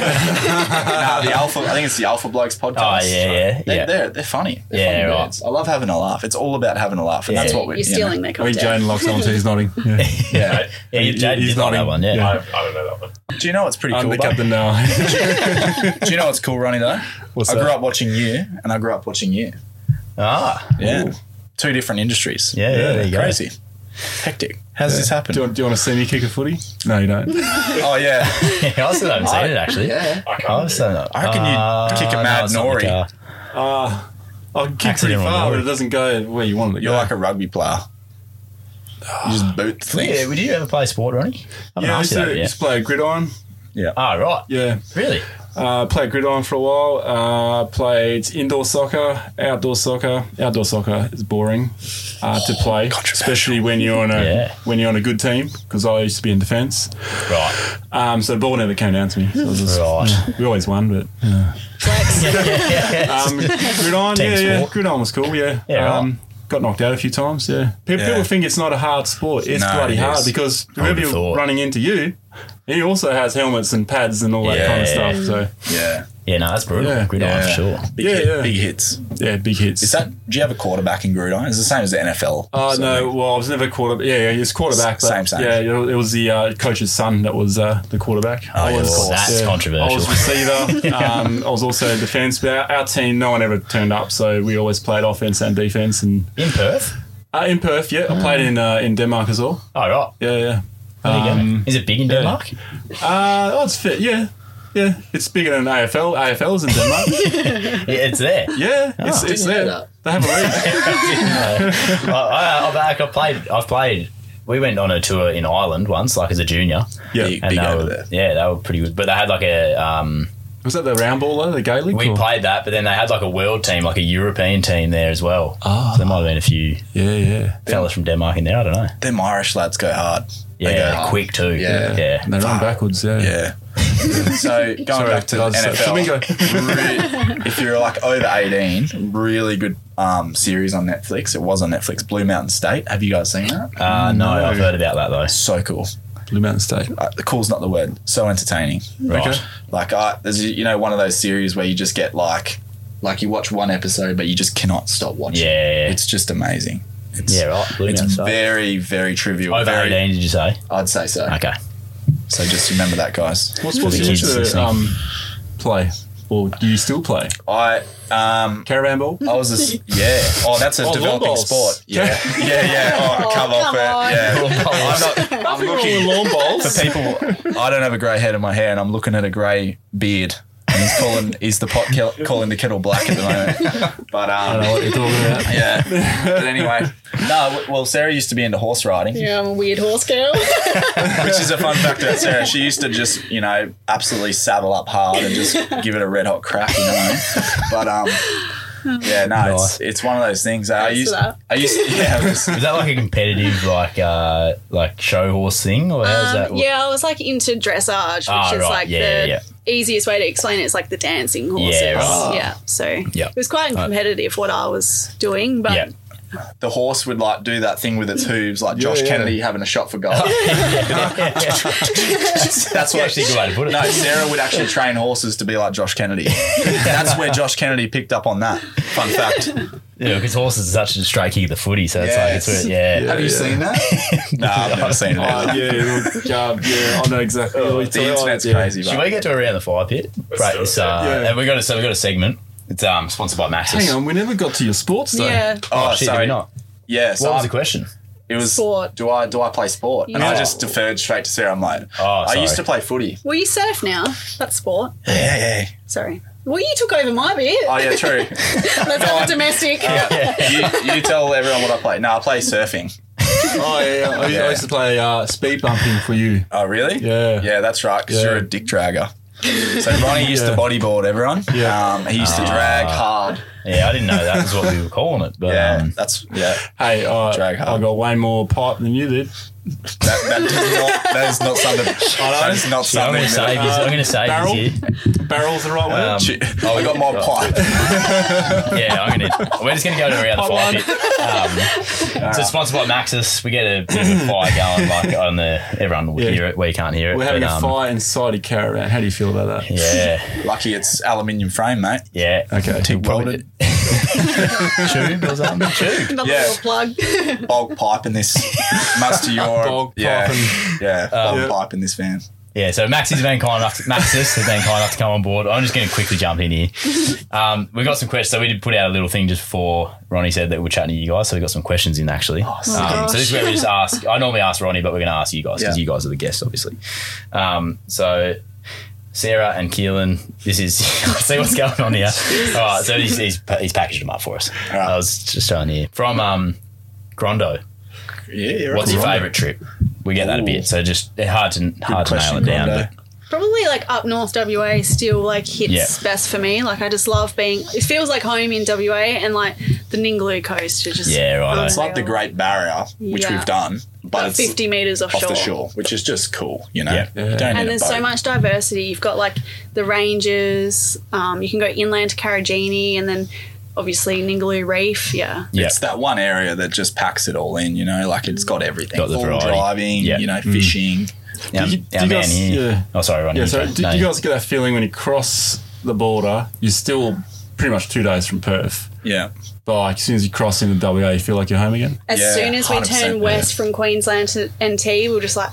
the Alpha. I think it's the Alpha Blokes podcast. Oh, yeah, yeah, They're, yeah. they're, they're funny. They're Yeah, funny right. birds. I love having a laugh. It's all about having a laugh, and Yeah. that's what we're You're stealing their I mean, content. Jane locks on, so he's nodding. Yeah. Yeah. Yeah, you, Jade He's did like that nodding. one, yeah. Yeah. I, I don't know that one. Do you know what's pretty I'm cool? the bud? captain now. Do you know what's cool, Ronnie? Though What's I grew that? up watching you, and I grew up watching you. Ah, Yeah, two different industries. yeah, yeah, there you go. Crazy, hectic. How's this happen? Do you, want, do you want to see me kick a footy? No, you don't. Oh yeah, Yeah, I still haven't seen it, actually. yeah. I I, can't. still don't- I reckon you'd Ah, kick a no, mad it's not the Nori. car. Uh, I'll kick pretty Accidental far, but Nori. it doesn't go where you want it to You're go. like a rugby player. You just boot the thing. Yeah, would you ever play sport, Ronnie? I haven't yeah, I asked used you to, that used yet. to play gridiron. Ah, right. Yeah. Really? Uh, played gridiron for a while. Uh, played indoor soccer, outdoor soccer. Outdoor soccer is boring uh, to play, especially when you're on a Yeah. when you're on a good team. Because I used to be in defence, Right. um, so the ball never came down to me. So it was just, Right. yeah, we always won, but um, gridiron, Team yeah, yeah, sport. gridiron was cool. Yeah, Yeah, right. um, got knocked out a few times. Yeah, people, Yeah. people think it's not a hard sport. It's No, bloody it hard is. because I would've whoever you're thought. running into you, He also has helmets and pads and all that Yeah. kind of stuff. So Yeah. Yeah, no, that's brutal. Yeah. Gridiron for sure. Big, Yeah, hit, yeah. big hits. yeah, big hits. Is that? Do you have a quarterback in gridiron? It's the same as the N F L. Oh, sort of no. thing. Well, I was never quarterback. Yeah, yeah, he was quarterback. But Same, same. Yeah, it was the uh, coach's son that was uh, the quarterback. Oh, I yeah, was, of course. That's I controversial. was receiver. um, I was also defence. But our, our team, no one ever turned up, so we always played offence and defence. And In Perth? uh, in Perth, yeah, I played in uh, in Denmark as well. Oh, right. Yeah, yeah. There you go. Um, Is it big in Denmark? Uh, oh, it's fit. Yeah, yeah. It's bigger than A F L. A F L's in Denmark. Yeah, it's there. Yeah, it's, it's Didn't know there. that. They have a league. I, I, I've, back, I've played. I've played. We went on a tour in Ireland once, like as a junior. Yeah. Big, And big they over were, there. yeah, they were pretty good. But they had like a. Um, Was that the round ball though, the Gaelic? we or- played that, but then they had like a world team, like a European team there as well. Oh. So there might have been a few Yeah, yeah. fellas from Denmark in there. I don't know. Them Irish lads go hard. Yeah, They go they're hard. quick too. Yeah. yeah. And they run backwards. Yeah. Yeah. So going Sorry, back to the I was- N F L, Flamingo. re- if you're like over eighteen, really good um, series on Netflix. It was on Netflix. Blue Mountain State. Have you guys seen that? Uh, no, I've heard about that though. So cool. Blue Mountain State. Uh, cool's not the word. So entertaining. Right. Okay. Like I, there's you know one of those series where you just get like, like you watch one episode, but you just cannot stop watching. Yeah. It's just amazing. It's, Yeah, right. Blue It's Mountain State. very, very trivial. Over very, eighteen, did you say? I'd say so. Okay. So just remember that, guys. What For sports the do you kids used to listening. um, play? Or do you still play? I um Caravan ball? I was a s yeah. Oh, that's a Oh, lawn developing bowls. sport. Yeah, yeah, yeah. Oh, come off come it. on. Yeah. I'm not. I'm looking lawn bowls. for people. I don't have a grey head in my hair, and I'm looking at a grey beard. And he's calling. He's the pot ke- calling the kettle black at the moment. But I um, don't know what you're talking about. yeah. But anyway, no. w- Well, Sarah used to be into horse riding, Yeah, I'm a weird horse girl. which is a fun fact about Sarah. She used to just, you know, absolutely saddle up hard and just give it a red hot crack. You know what I mean? But um, yeah, no, it's it's one of those things. I Thanks used, for that. I used, yeah. It was, Is that like a competitive, like, uh, like show horse thing, or how's that? Um, yeah, I was like into dressage, which Ah, is right. like Yeah, the yeah, easiest way to explain it is like the dancing horses. Yeah, right. Yeah, so Yeah. it was quite competitive what I was doing, but Yeah. the horse would like do that thing with its hooves, like Josh yeah. Kennedy having a shot for goal. That's That's what actually a good way to put it. No, Sarah would actually train horses to be like Josh Kennedy. That's where Josh Kennedy picked up on that. Fun fact. Yeah, because horses are such a straight kick of the footy, so it's like it's Yes. where, yeah. Have you seen that? no, I've never seen it. Uh, yeah, look, uh, yeah, I know exactly. what you're the talking about. internet's Yeah. crazy, Should but we get to around the fire pit? Right, it's, uh, Yeah. and we got a so we got a segment. It's um sponsored by Maxis. Hang on, we never got to your sports though. yeah. oh, Oh, shit, did sorry. we not? Yeah, so What was I- the question? it was Sport. do I do I play sport? And I Yeah. just deferred straight to Sarah. I'm like, Oh, I used sorry. to play footy. Well, you surf now. That's sport. Yeah, yeah. Sorry. Well, you took over my bit. Oh yeah, true. Let's have a domestic. you, you tell everyone what I play. No, I play surfing. Oh yeah, yeah. I, I used to play uh, speed bumping for you. Oh really? Yeah. Yeah, that's right. Because Yeah. you're a dick dragger. So Ronnie used Yeah. to bodyboard everyone. Yeah. Um, he used to drag hard. Yeah, I didn't know that was what we were calling it, but Yeah, um, that's yeah. Hey, uh, Drag hard. I got way more pipe than you did. That, that, does not, that is not something. That is not yeah, I'm something. going to save you. I'm going to save barrel? you here. Barrel's the right way. Um, Shit. Oh, we got more pipe. Yeah, I'm going to. We're just going to go to around the fire pit. Um, so it's sponsored by Maxis. We get a bit of a fire going, like on the everyone will Yeah. hear it. We can't hear it. We're having but, a um, fire inside a caravan. How do you feel about that? Yeah, Lucky it's aluminium frame, mate. yeah. Okay. TIG Probably- welded. Tube or something. Tube. Another Yeah. little plug. Bulk pipe in this. Much to your Bulk yeah, pipe and- yeah, bulk Yeah. pipe in this van. Yeah, so Maxis has been kind enough. To, Maxis has been kind enough to come on board. I'm just going to quickly jump in here. Um, we got some questions. So we did put out a little thing just before Ronnie said that we're chatting to you guys. So we got some questions in actually. um, so this is where we just ask. I normally ask Ronnie, but we're going to ask you guys because Yeah. you guys are the guests, obviously. Um, so Sarah and Keelan, this is see what's going on here. All right, so he's, he's, he's packaged them up for us. All right. I was just showing you from um, Grondo. Yeah, you're What's your right. favourite trip? We get that a bit, so just hard to hard to nail question, it down. Grondo. But Probably like up north W A still like hits Yeah. best for me. Like I just love being. It feels like home in W A and like the Ningaloo coast is just Yeah, right. It's like the Great Barrier, which Yeah. we've done, but Like it's fifty meters off offshore. the shore, which is just cool, you know. Yeah. You don't need And a there's so boat. much diversity. You've got like the ranges. Um, you can go inland to Karajini, and then obviously Ningaloo Reef. Yeah. yeah, It's that one area that just packs it all in, you know, like it's got everything. Got the Full variety. driving, Yeah. you know, fishing. Our, Do you- do our you man guys- here. yeah. Oh, sorry, Ronnie. Yeah, you so go. do, No, do you guys get that feeling when you cross the border, you're still pretty much two days from Perth, Yeah. but like as soon as you cross into W A, you feel like you're home again? As Yeah, soon as we one hundred percent, turned west from Queensland to N T, we were just like,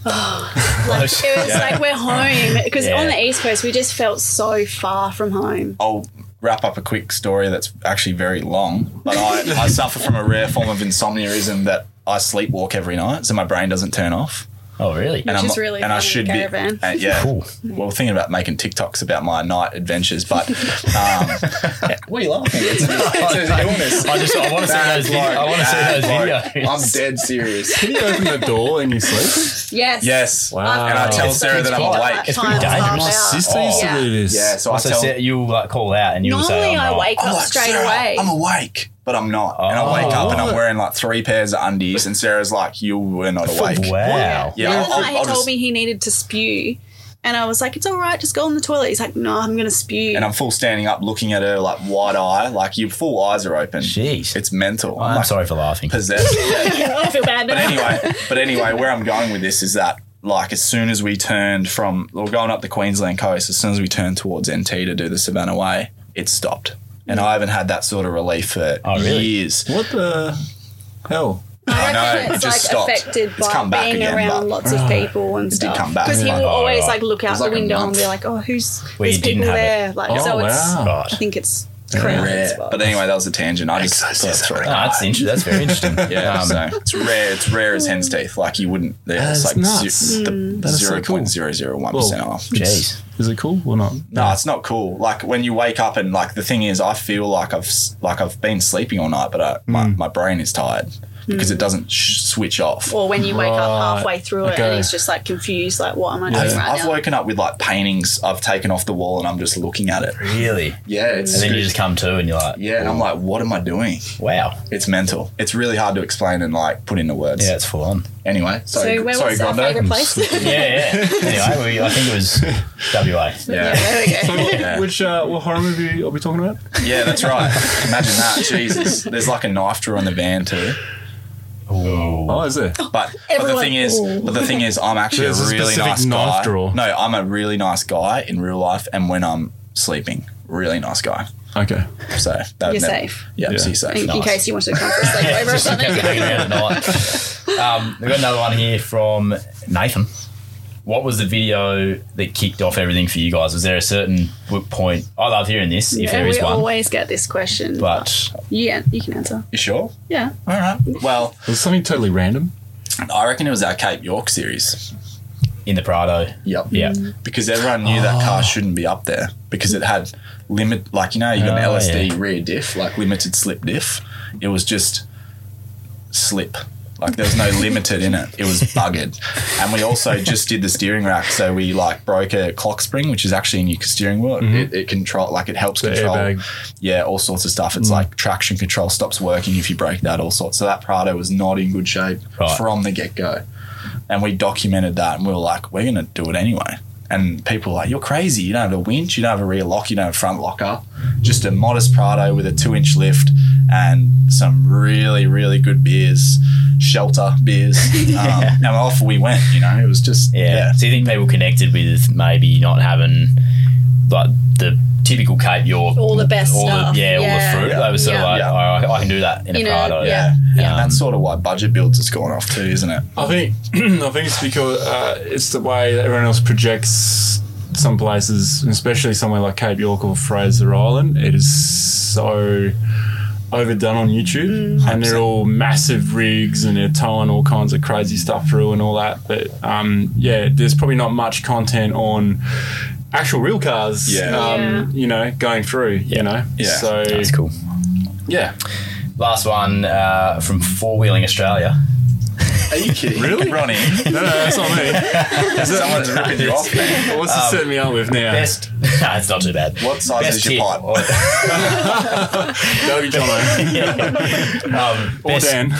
oh, like, it was Yeah. like we're home. Because Yeah. on the East Coast, we just felt so far from home. I'll wrap up a quick story that's actually very long, but I, I suffer from a rare form of insomniaism that I sleepwalk every night, so my brain doesn't turn off. Oh, really? Which I'm, is really and I fun in should a be, caravan. uh, yeah. Cool. Well, thinking about making TikToks about my night adventures, but um, what are you laughing? It's, it's an illness. I just I want to see Bad those. Video, I want to see bloke, those bad videos. bloke. I'm dead serious. Can you open the door in your sleep? Yes. Yes. Wow. And I tell It's- Sarah it's that I'm quite awake. like It's pretty time dangerous. half My out. sister used to Yeah. do this. Yeah, so I So tell Sarah, you'll like call out and you'll say, Normally I'm I right. wake I'm up like, straight Sarah, away. I'm awake, but I'm not. And I Oh. wake up and I'm What? wearing like three pairs of undies, and Sarah's like, you were not awake. Wow. Yeah, the I'll, other I'll, night he I'll told just, me he needed to spew, and I was like, "It's all right, just go on the toilet." He's like, "No, I'm going to spew." and I'm full standing up, looking at her like wide eye, like your full eyes are open. Jeez. It's mental. I'm like sorry for laughing. possessed. Yeah. I feel bad now. But anyway, but anyway, where I'm going with this is that, like, as soon as we turned from, we're going up the Queensland coast, as soon as we turned towards N T to do the Savannah Way, it stopped. And I haven't had that sort of relief for Oh, really? years. What the hell? I know, reckon it it's just like stopped. affected It's by come back being again, around but- lots of people and did stuff. come back. Because he Yeah. will Oh, always right. like look out was like the a window and month. be like, "Oh, who's Well, you there's didn't people have it. there?" Like, Oh, so it's. wow. Right. I think it's crowds. Rare. But, But anyway, that was a tangent. I just thought through it. Oh, that's interesting. That's very interesting. Yeah, Um, so it's rare. It's rare as hen's teeth. Like you wouldn't. Yeah, it's That's like nuts. ze- the Mm. That is so zero cool. point zero zero one percent Well, off. Jeez. Is it cool or not? No, it's not cool. Like when you wake up and like the thing is, I feel like I've s- like I've been sleeping all night, but I, my my brain is tired because it doesn't sh- switch off. or when you wake up Right. halfway through it Okay. and he's just like confused, like, "What am I doing I've, right I've now?" woken up with like paintings I've taken off the wall and I'm just looking at it. Really? Yeah, it's And then you good. just come to and you're like, yeah, and I'm like, what am I doing? wow. It's mental. It's really hard to explain and like put into words. Yeah, it's full on. Anyway, So sorry, where sorry, was our Gondo. favourite place? Yeah, yeah. Anyway, we, I think it was W A. Yeah. there we go. So what, Yeah. which uh, what horror movie are we talking about? Yeah, that's right. Imagine that. Jesus. There's like a knife drawer in the van too. Oh, is there? But, but the Everyone- thing is, Ooh. but the thing is, I'm actually There's a a really specific nice knife guy. drawer. No, I'm a really nice guy in real life, and when I'm sleeping, really nice guy. Okay. So that You're never, safe. Yeah, Yeah. so you're safe. In, in Nice. case you wanted to come for a sleepover or Just in something. case you're hanging around at night. Um, we've got another one here from Nathan. What was the video that kicked off everything for you guys? Was there a certain point? I love hearing this, if Yeah, there is we one. always get this question. But yeah, you can answer. You sure? Yeah. All right. Well, Was it something totally random? I reckon it was our Cape York series. in the Prado. Yep. Yeah. Because everyone knew that car shouldn't be up there because it had limit, like, you know, you got an Oh, L S D yeah. rear diff, like limited slip diff. It was just slip. Like there was no limited in it. It was buggered. And we also just did the steering rack. So we like broke a clock spring, which is actually in your steering wheel. It, it control, like it helps The control. airbag. Yeah, all sorts of stuff. It's like traction control stops working if you break that, all sorts. So that Prado was not in good shape Right. from the get-go. And we documented that and we were like, we're going to do it anyway. And people were like, you're crazy. You don't have a winch, you don't have a rear lock, you don't have a front locker. Just a modest Prado with a two-inch lift and some really, really good beers, shelter beers. Um, and off we went, you know. It was just, Yeah. yeah. So you think people connected with maybe not having like the typical Cape York, All the best all stuff. The, yeah, all Yeah. the fruit. Yeah. They were sort Yeah. of like, Yeah. oh, I, I can do that in You a know, Prado. yeah. Yeah, Um, and that's sort of why budget builds has gone off too, isn't it? I think I think it's because uh, it's the way that everyone else projects some places, especially somewhere like Cape York or Fraser Island. It is so overdone on YouTube, and they're all massive rigs, and they're towing all kinds of crazy stuff through and all that. But um, yeah, there's probably not much content on actual real cars. Yeah. Um, Yeah. you know, going through. You know, Yeah. So That's cool. yeah. Last one uh, from Four Wheeling Australia. Are you kidding? Really? Ronnie, No, no, that's not me. someone's ripping you off, man. What's it setting me up with now? Best. No, it's not too bad. What size Best is your tip pipe? or- That'll be Jono. um, Or best, Dan.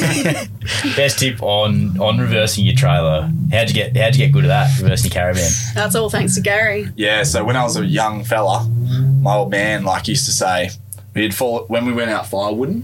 best tip on on reversing your trailer. How'd you get How'd you get good at that reversing your caravan? That's all thanks to Gary. Yeah, so when I was a young fella, my old man like used to say we'd fall when we went out firewooding.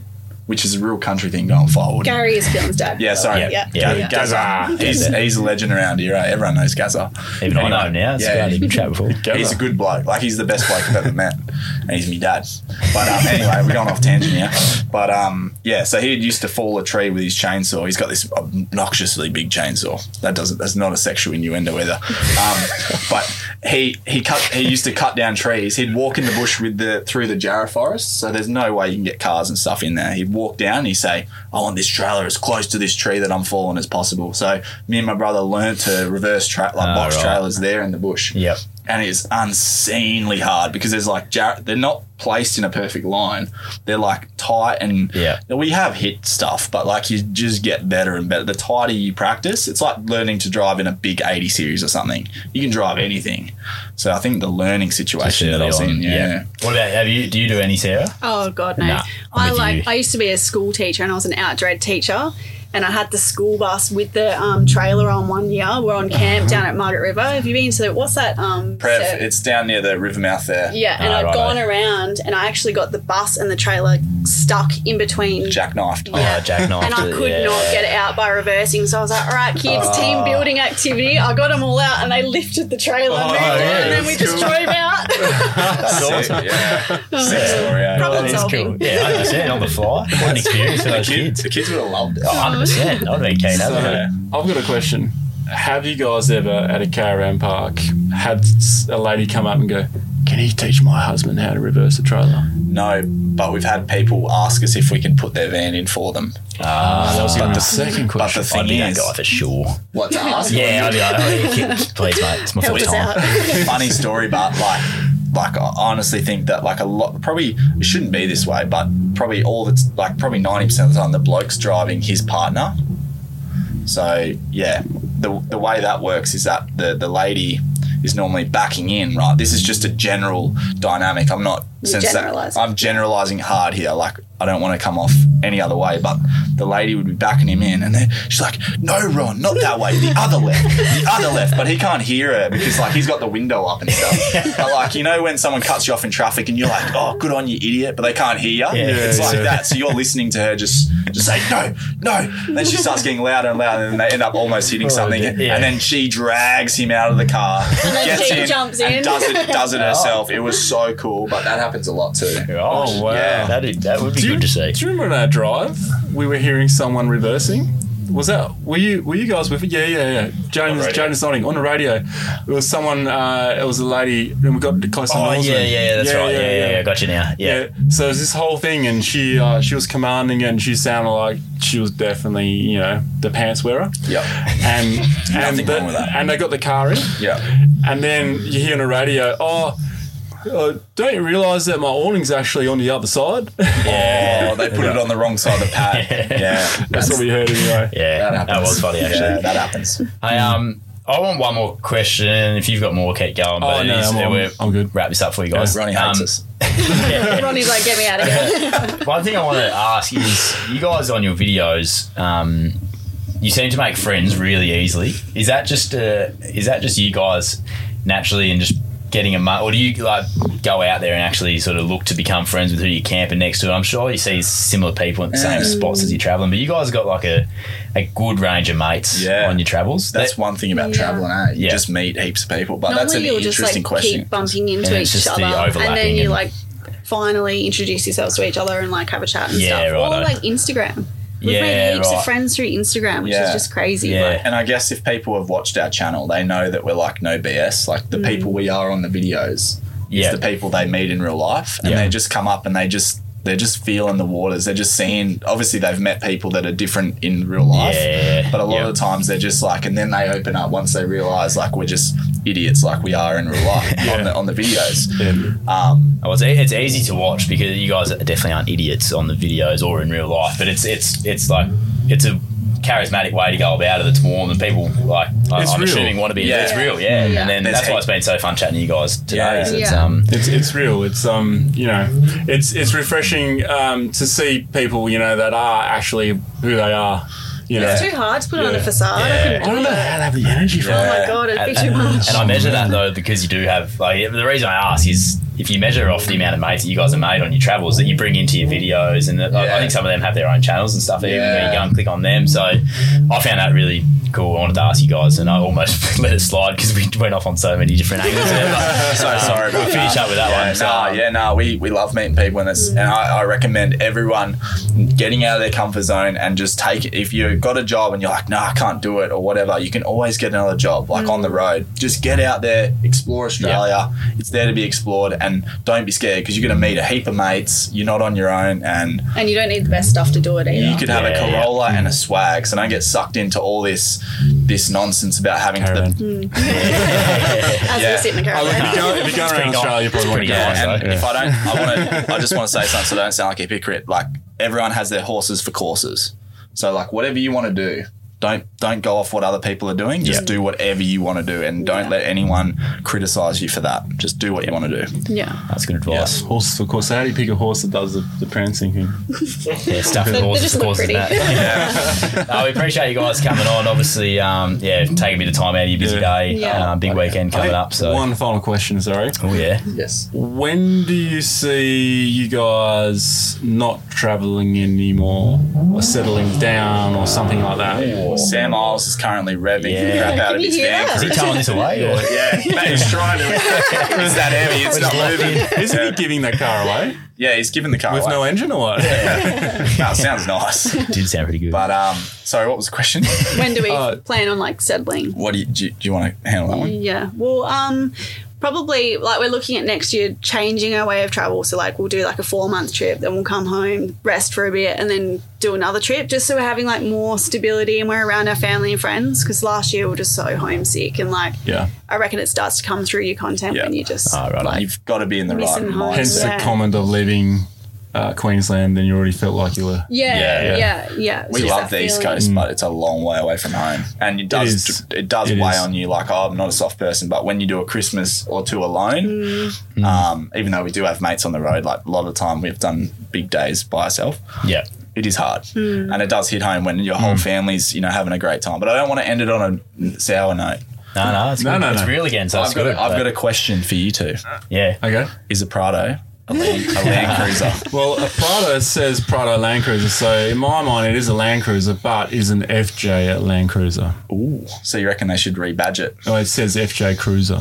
which is a real country thing going forward. Gary is Phil's dad. Yeah, sorry. Yeah. Yeah. Yeah. Gazza. He's, he's a legend around here, right? Everyone knows Gazza. Even I know him now. It's Yeah. great. We've chat before. He's a good bloke. Like, he's the best bloke I've ever met. And he's my dad. But um, anyway, we're going off tangent here. But um, yeah, so he used to fall a tree with his chainsaw. He's got this obnoxiously big chainsaw. That doesn't. That's not a sexual innuendo either. Um, but he he cut. He used to cut down trees. He'd walk in the bush with the through the Jarrah forest. So there's no way you can get cars and stuff in there. He'd walk down and he'd say, I want this trailer as close to this tree that I'm falling as possible. So me and my brother learnt to reverse tra- like Oh, box right. trailers there in the bush. Yep. And it's unseemly hard because there's like jar- they're not placed in a perfect line. They're like tight and Yeah. we have hit stuff, but like you just get better and better. The tighter you practice, it's like learning to drive in a big eighty series or something. You can drive anything. So I think the learning situation that I was in, yeah. What about, have you, do you do any, Sarah? Oh God, no! Nah, I I'm with like. you. I used to be a school teacher, and I was an outdoor ed teacher. And I had the school bus with the um, trailer on one year. We're on camp down at Margaret River. Have you been to what's that? Um, Prev, surf- it's down near the river mouth there. yeah, and Ah, I'd right, gone right. around, and I actually got the bus and the trailer stuck in between. Jackknifed. Oh, jackknifed And I it, could yeah. not get it out by reversing. So I was like, all right, kids, Ah. team building activity. I got them all out and they lifted the trailer and moved on, yeah, and then we that's just drove out. That's awesome. Yeah. Sick story, eh? Problem That is solving. cool. Yeah, one hundred percent on the fly. What an experience for The, those kid, kids. the kids would have loved it. one hundred percent. I'd be keen, So, haven't I've got a question. Have you guys ever at a caravan park had s- a lady come up and go, can you teach my husband how to reverse a trailer? No, but we've had people ask us if we can put their van in for them. Ah, that was but going to the- be the second But question. the thing I'd be that is, guy for sure. what to ask? Yeah, I'd be like, oh, yeah, please, mate. It's my Help first us time. out. Funny story, but like, like I honestly think that like a lot, probably it shouldn't be this way, but probably all that's like probably ninety percent of the time the bloke's driving his partner. So yeah, the the way that works is that the the lady is normally backing in, right? This is just a general dynamic. I'm not You're since that, generalising. I'm generalizing hard here. Like I don't want to come off any other way, but the lady would be backing him in, and then she's like, "No, Ron, not that way. The other left, the other left." But he can't hear her because like he's got the window up and stuff. But like you know when someone cuts you off in traffic and you're like, "Oh, good on you, idiot," but they can't hear you. Yeah, it's like yeah. that. So you're listening to her just just say no, no. And then she starts getting louder and louder, and then they end up almost hitting something. yeah. And then she drags him out of the car, then gets she in, jumps and in. does it does it herself. It was so cool, but that happens a lot too. Oh, wow. Yeah. That'd, that would be Do you, good to see. do you remember on our drive, we were hearing someone reversing? Was that, were you were you guys with it? Yeah, yeah, yeah. Jonas, radio. Jonas nodding on the radio. It was someone, uh, it was a lady, and we got close to Oh, Norseman. yeah, yeah, that's right. Yeah, yeah, yeah. Got you now. Yeah. Yeah. So it was this whole thing, and she uh, she was commanding it, and she sounded like she was definitely, you know, the pants wearer. Yeah. And and Nothing the, wrong with that. and they got the car in. Yeah. And then you hear on the radio, oh, uh, don't you realise that my awning's actually on the other side? Oh, they put it on the wrong side of the pad. Yeah. That's what we heard anyway. Yeah, That that, happens. was funny, actually. Yeah, that happens. Hey, um, I want one more question. If you've got more, keep going. But Oh, it no, is- I'm- I'm- we'll I'm good. Wrap this up for you guys. Ronnie hates Um, us. Ronnie's like, get me out of here. One thing I want to ask is, you guys on your videos, um, you seem to make friends really easily. Is that just uh, is that just you guys naturally and just getting a mate, or do you like go out there and actually sort of look to become friends with who you're camping next to? I'm sure you see similar people in the same spots as you're traveling, but you guys have got like a, a good range of mates Yeah. on your travels. That's That- one thing about Yeah. traveling, eh? You Yeah. just meet heaps of people. But that's an Normally you'll just interesting like question. keep bumping into And it's each just other, the and overlapping then you and- like finally introduce yourselves to each other and like have a chat and Yeah, stuff. Or righto. like Instagram. We've Yeah, made heaps right. of friends through Instagram, which Yeah. is just crazy. Yeah. Like, And I guess if people have watched our channel, they know that we're like no B S. Like the people we are on the videos Yeah. is the people they meet in real life. And Yeah. they just come up and they just they're just feeling the waters. They're just seeing, obviously they've met people that are different in real life. Yeah. But a lot Yeah. of the times they're just like, and then they open up once they realise like we're just idiots like we are in real life on the on the videos. Um, Oh, it's, it's easy to watch because you guys definitely aren't idiots on the videos or in real life, but it's it's it's like it's a charismatic way to go about it. It's warm and people like I- It's I'm real. assuming want to be. Yeah. It's real, yeah. Yeah. And then There's that's why heap- it's been so fun chatting to you guys today. Yeah. is it's, Yeah. um, It's it's real. It's um you know it's it's refreshing um to see people you know that are actually who they are. You know. it's too hard to put on Yeah. a facade. I Yeah. couldn't I do don't know it. how to have the energy for Oh that. my god, it'd be and, too much. and I measure that though because you do have like the reason I ask is if you measure off the amount of mates that you guys have made on your travels that you bring into your videos, and that, Yeah. I think some of them have their own channels and stuff, even Yeah. where you go and click on them. So I found that really cool. I wanted to ask you guys, and I almost let it slide because we went off on so many different angles there. But So sorry about we'll finish that. up with that yeah, one. So, Nah, yeah, no, we, we love meeting people, and, it's, and I, I recommend everyone getting out of their comfort zone and just take it. If you've got a job and you're like, no, I can't do it or whatever, you can always get another job, like on the road. Just get out there, explore Australia. It's there to be explored, and don't be scared because you're going to meet a heap of mates. You're not on your own, and And you don't need the best stuff to do it either. you could have Yeah, a yeah. Corolla and a swag, so don't get sucked into all this this nonsense about having Caravan. to. As Yeah. we sit in the Oh, look, caravan. if you go, if you go around nice. Australia, you probably It's want to pretty go. nice, Yeah, and Yeah. if I don't, I want to. I just want to say something so I don't sound like a hypocrite. Like everyone has their horses for courses, so like whatever you want to do, don't don't go off what other people are doing. Just do whatever you want to do, and don't let anyone criticize you for that. Just do what you want to do. Yeah. that's good advice. Horses for course. So how do you pick a horse that does the, the prancing thing? Yeah, stuff They- the they horses just for look courses and pretty. that. No, we appreciate you guys coming on. Obviously, um, yeah, take a bit of time out of your busy Yeah. day. Yeah. Um, big weekend coming up. So, One final question, sorry. oh yeah, Yes. When do you see you guys not travelling anymore or settling down or something like that? Sam Isles is currently revving Yeah. the crap out of Can you his hear van. that? is he towing this away? Or? Yeah, mate, he's trying to. It's that heavy. It's not moving. Isn't he giving that car away Yeah, he's giving the car with away. no engine or what? No, it sounds nice. Did sound pretty good. But um, sorry, what was the question? When do we Uh, plan on like settling? What do you do? You, do you want to handle that one? Yeah. Well, um, probably like we're looking at next year changing our way of travel. So like we'll do like a four month trip, then we'll come home, rest for a bit, and then do another trip, just so we're having like more stability and we're around our family and friends. Because last year we were just so homesick, and like Yeah. I reckon it starts to come through your content Yeah. when you just Oh, right. like You've got to be in the right Missing home. Hence mindset. Yeah. the comment of leaving uh, Queensland, then you already felt like you were. yeah, Yeah, yeah, yeah. yeah. It's We just love that the East feeling. Coast, but it's a long way away from home, and it does is. it, does It weigh is. on you. Like, oh, I'm not a soft person, but when you do a Christmas or two alone, Mm. um, even though we do have mates on the road, like a lot of the time we've done big days by ourselves. yeah, It is hard, Mm. and it does hit home when your whole family's you know having a great time. But I don't want to end it on a sour note. no, no, it's No, good. no, it's no. real again. So I've it's got good. a, I've but- got a question for you two. yeah. Okay. Is a Prado a Land, a Land Cruiser? Well, a Prado says Prado Land Cruiser, so in my mind it is a Land Cruiser, but is an F J at Land Cruiser. Ooh, so you reckon they should rebadge it? Oh, it says F J Cruiser.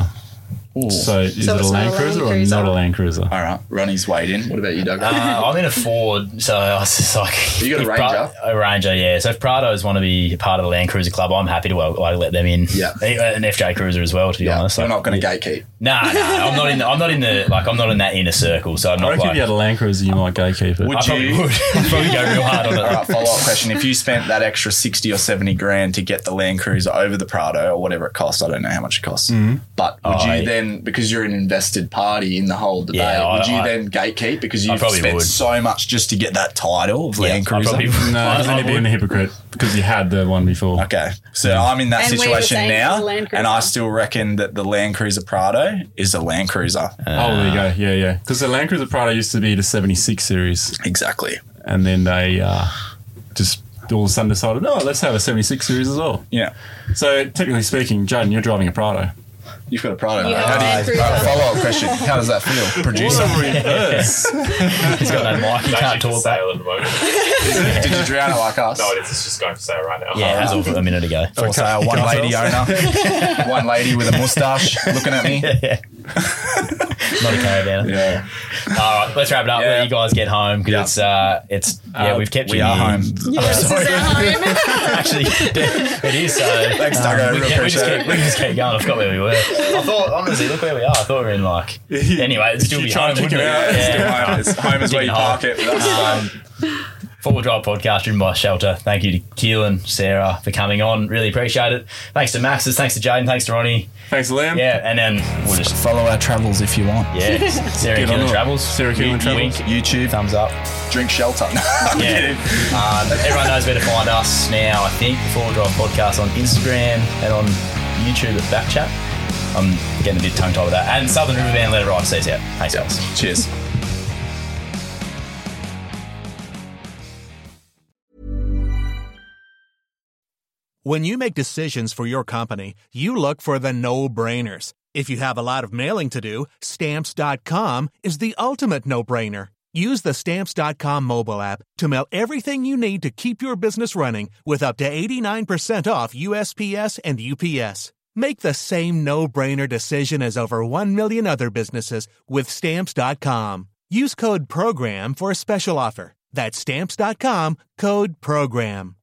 So is So it a it's not Land a Land Cruiser or Cruiser. not a Land Cruiser? All right, Ronnie's weighed in. What about you, Doug? Uh, I'm in a Ford, so I was just like... You got a if Ranger? Pra- a Ranger, yeah. So if Prados want to be part of the Land Cruiser Club, I'm happy to uh, like, let them in. Yeah. An F J Cruiser as well, to be yeah, honest. we're Like, not going to gatekeep. Nah, nah, I'm not in. The, I'm not in the like. I'm not in that inner circle. So I'm I not reckon like. if you had a Land Cruiser, you might gatekeep it. Would I probably you? would. I'd probably go real hard on it. All right, follow up question. If you spent that extra sixty or seventy grand to get the Land Cruiser over the Prado or whatever it costs, I don't know how much it costs, but would Oh, you yeah. then, because you're an invested party in the whole debate, Yeah, I- would you I- then gatekeep because I you've probably spent would. so much just to get that title of Yeah, Land I Cruiser? probably would. No, I- he's I only being would. a hypocrite because you had the one before. Okay, so I'm in that And we were situation saying now, the Land and I Cruiser. still reckon that the Land Cruiser Prado is a Land Cruiser. Oh, there you go. Yeah, yeah. Because the Land Cruiser Prado used to be the seventy-six series, Exactly. and then they uh, just all of a sudden decided, no, let's have a seventy-six series as well. Yeah. So technically speaking, Jaden, you're driving a Prado. You've got a Prado. You mate. have How a do you- Land Cruiser. All right, follow-up question. How does that feel? Producer. Reverse. He's got no mic. He can't talk back. sale at the moment. Did you drown it like us? No, it is. It's just going for sale right now. Yeah, as of a minute ago. For sale, one lady owner, one lady with a moustache looking at me. Not a caravan. Yeah, All right, let's wrap it up. Yeah. Let you guys get home because Yeah. it's uh, it's yeah, Uh, we've kept we you are here. home. Yeah, this is our home. Actually, it is. So Thanks, Doug. I we, really yeah, we, just appreciate keep, we just keep going. I forgot where we were. I thought honestly, look where we are. I thought we were in like. Anyway, it's still You're be trying home. to kick wouldn't it it? out. It's still Yeah. home. It's home is where you Digging park it. That's um, Four Wheel Drive Podcast driven by Shelter. Thank you to Keelan, Sarah for coming on. Really appreciate it. Thanks to Max's. Thanks to Jaden. Thanks to Ronnie. Thanks, Liam. Yeah, and then we'll just follow our travels if you want. yeah, Sarah Get on Keelan it. Travels. Sarah Keelan Wink, Travels. wink, YouTube, thumbs up. drink shelter. No, I'm Yeah. kidding. Um, everyone knows where to find us now, I think. The Four Wheel Drive Podcast on Instagram and on YouTube at Backchat. I'm getting a bit tongue-tied with that. And Southern River Band, Let It Ride. See you out. Thanks, guys. Cheers. When you make decisions for your company, you look for the no-brainers. If you have a lot of mailing to do, Stamps dot com is the ultimate no-brainer. Use the Stamps dot com mobile app to mail everything you need to keep your business running with up to eighty-nine percent off U S P S and U P S. Make the same no-brainer decision as over one million other businesses with Stamps dot com. Use code PROGRAM for a special offer. That's Stamps dot com, code PROGRAM.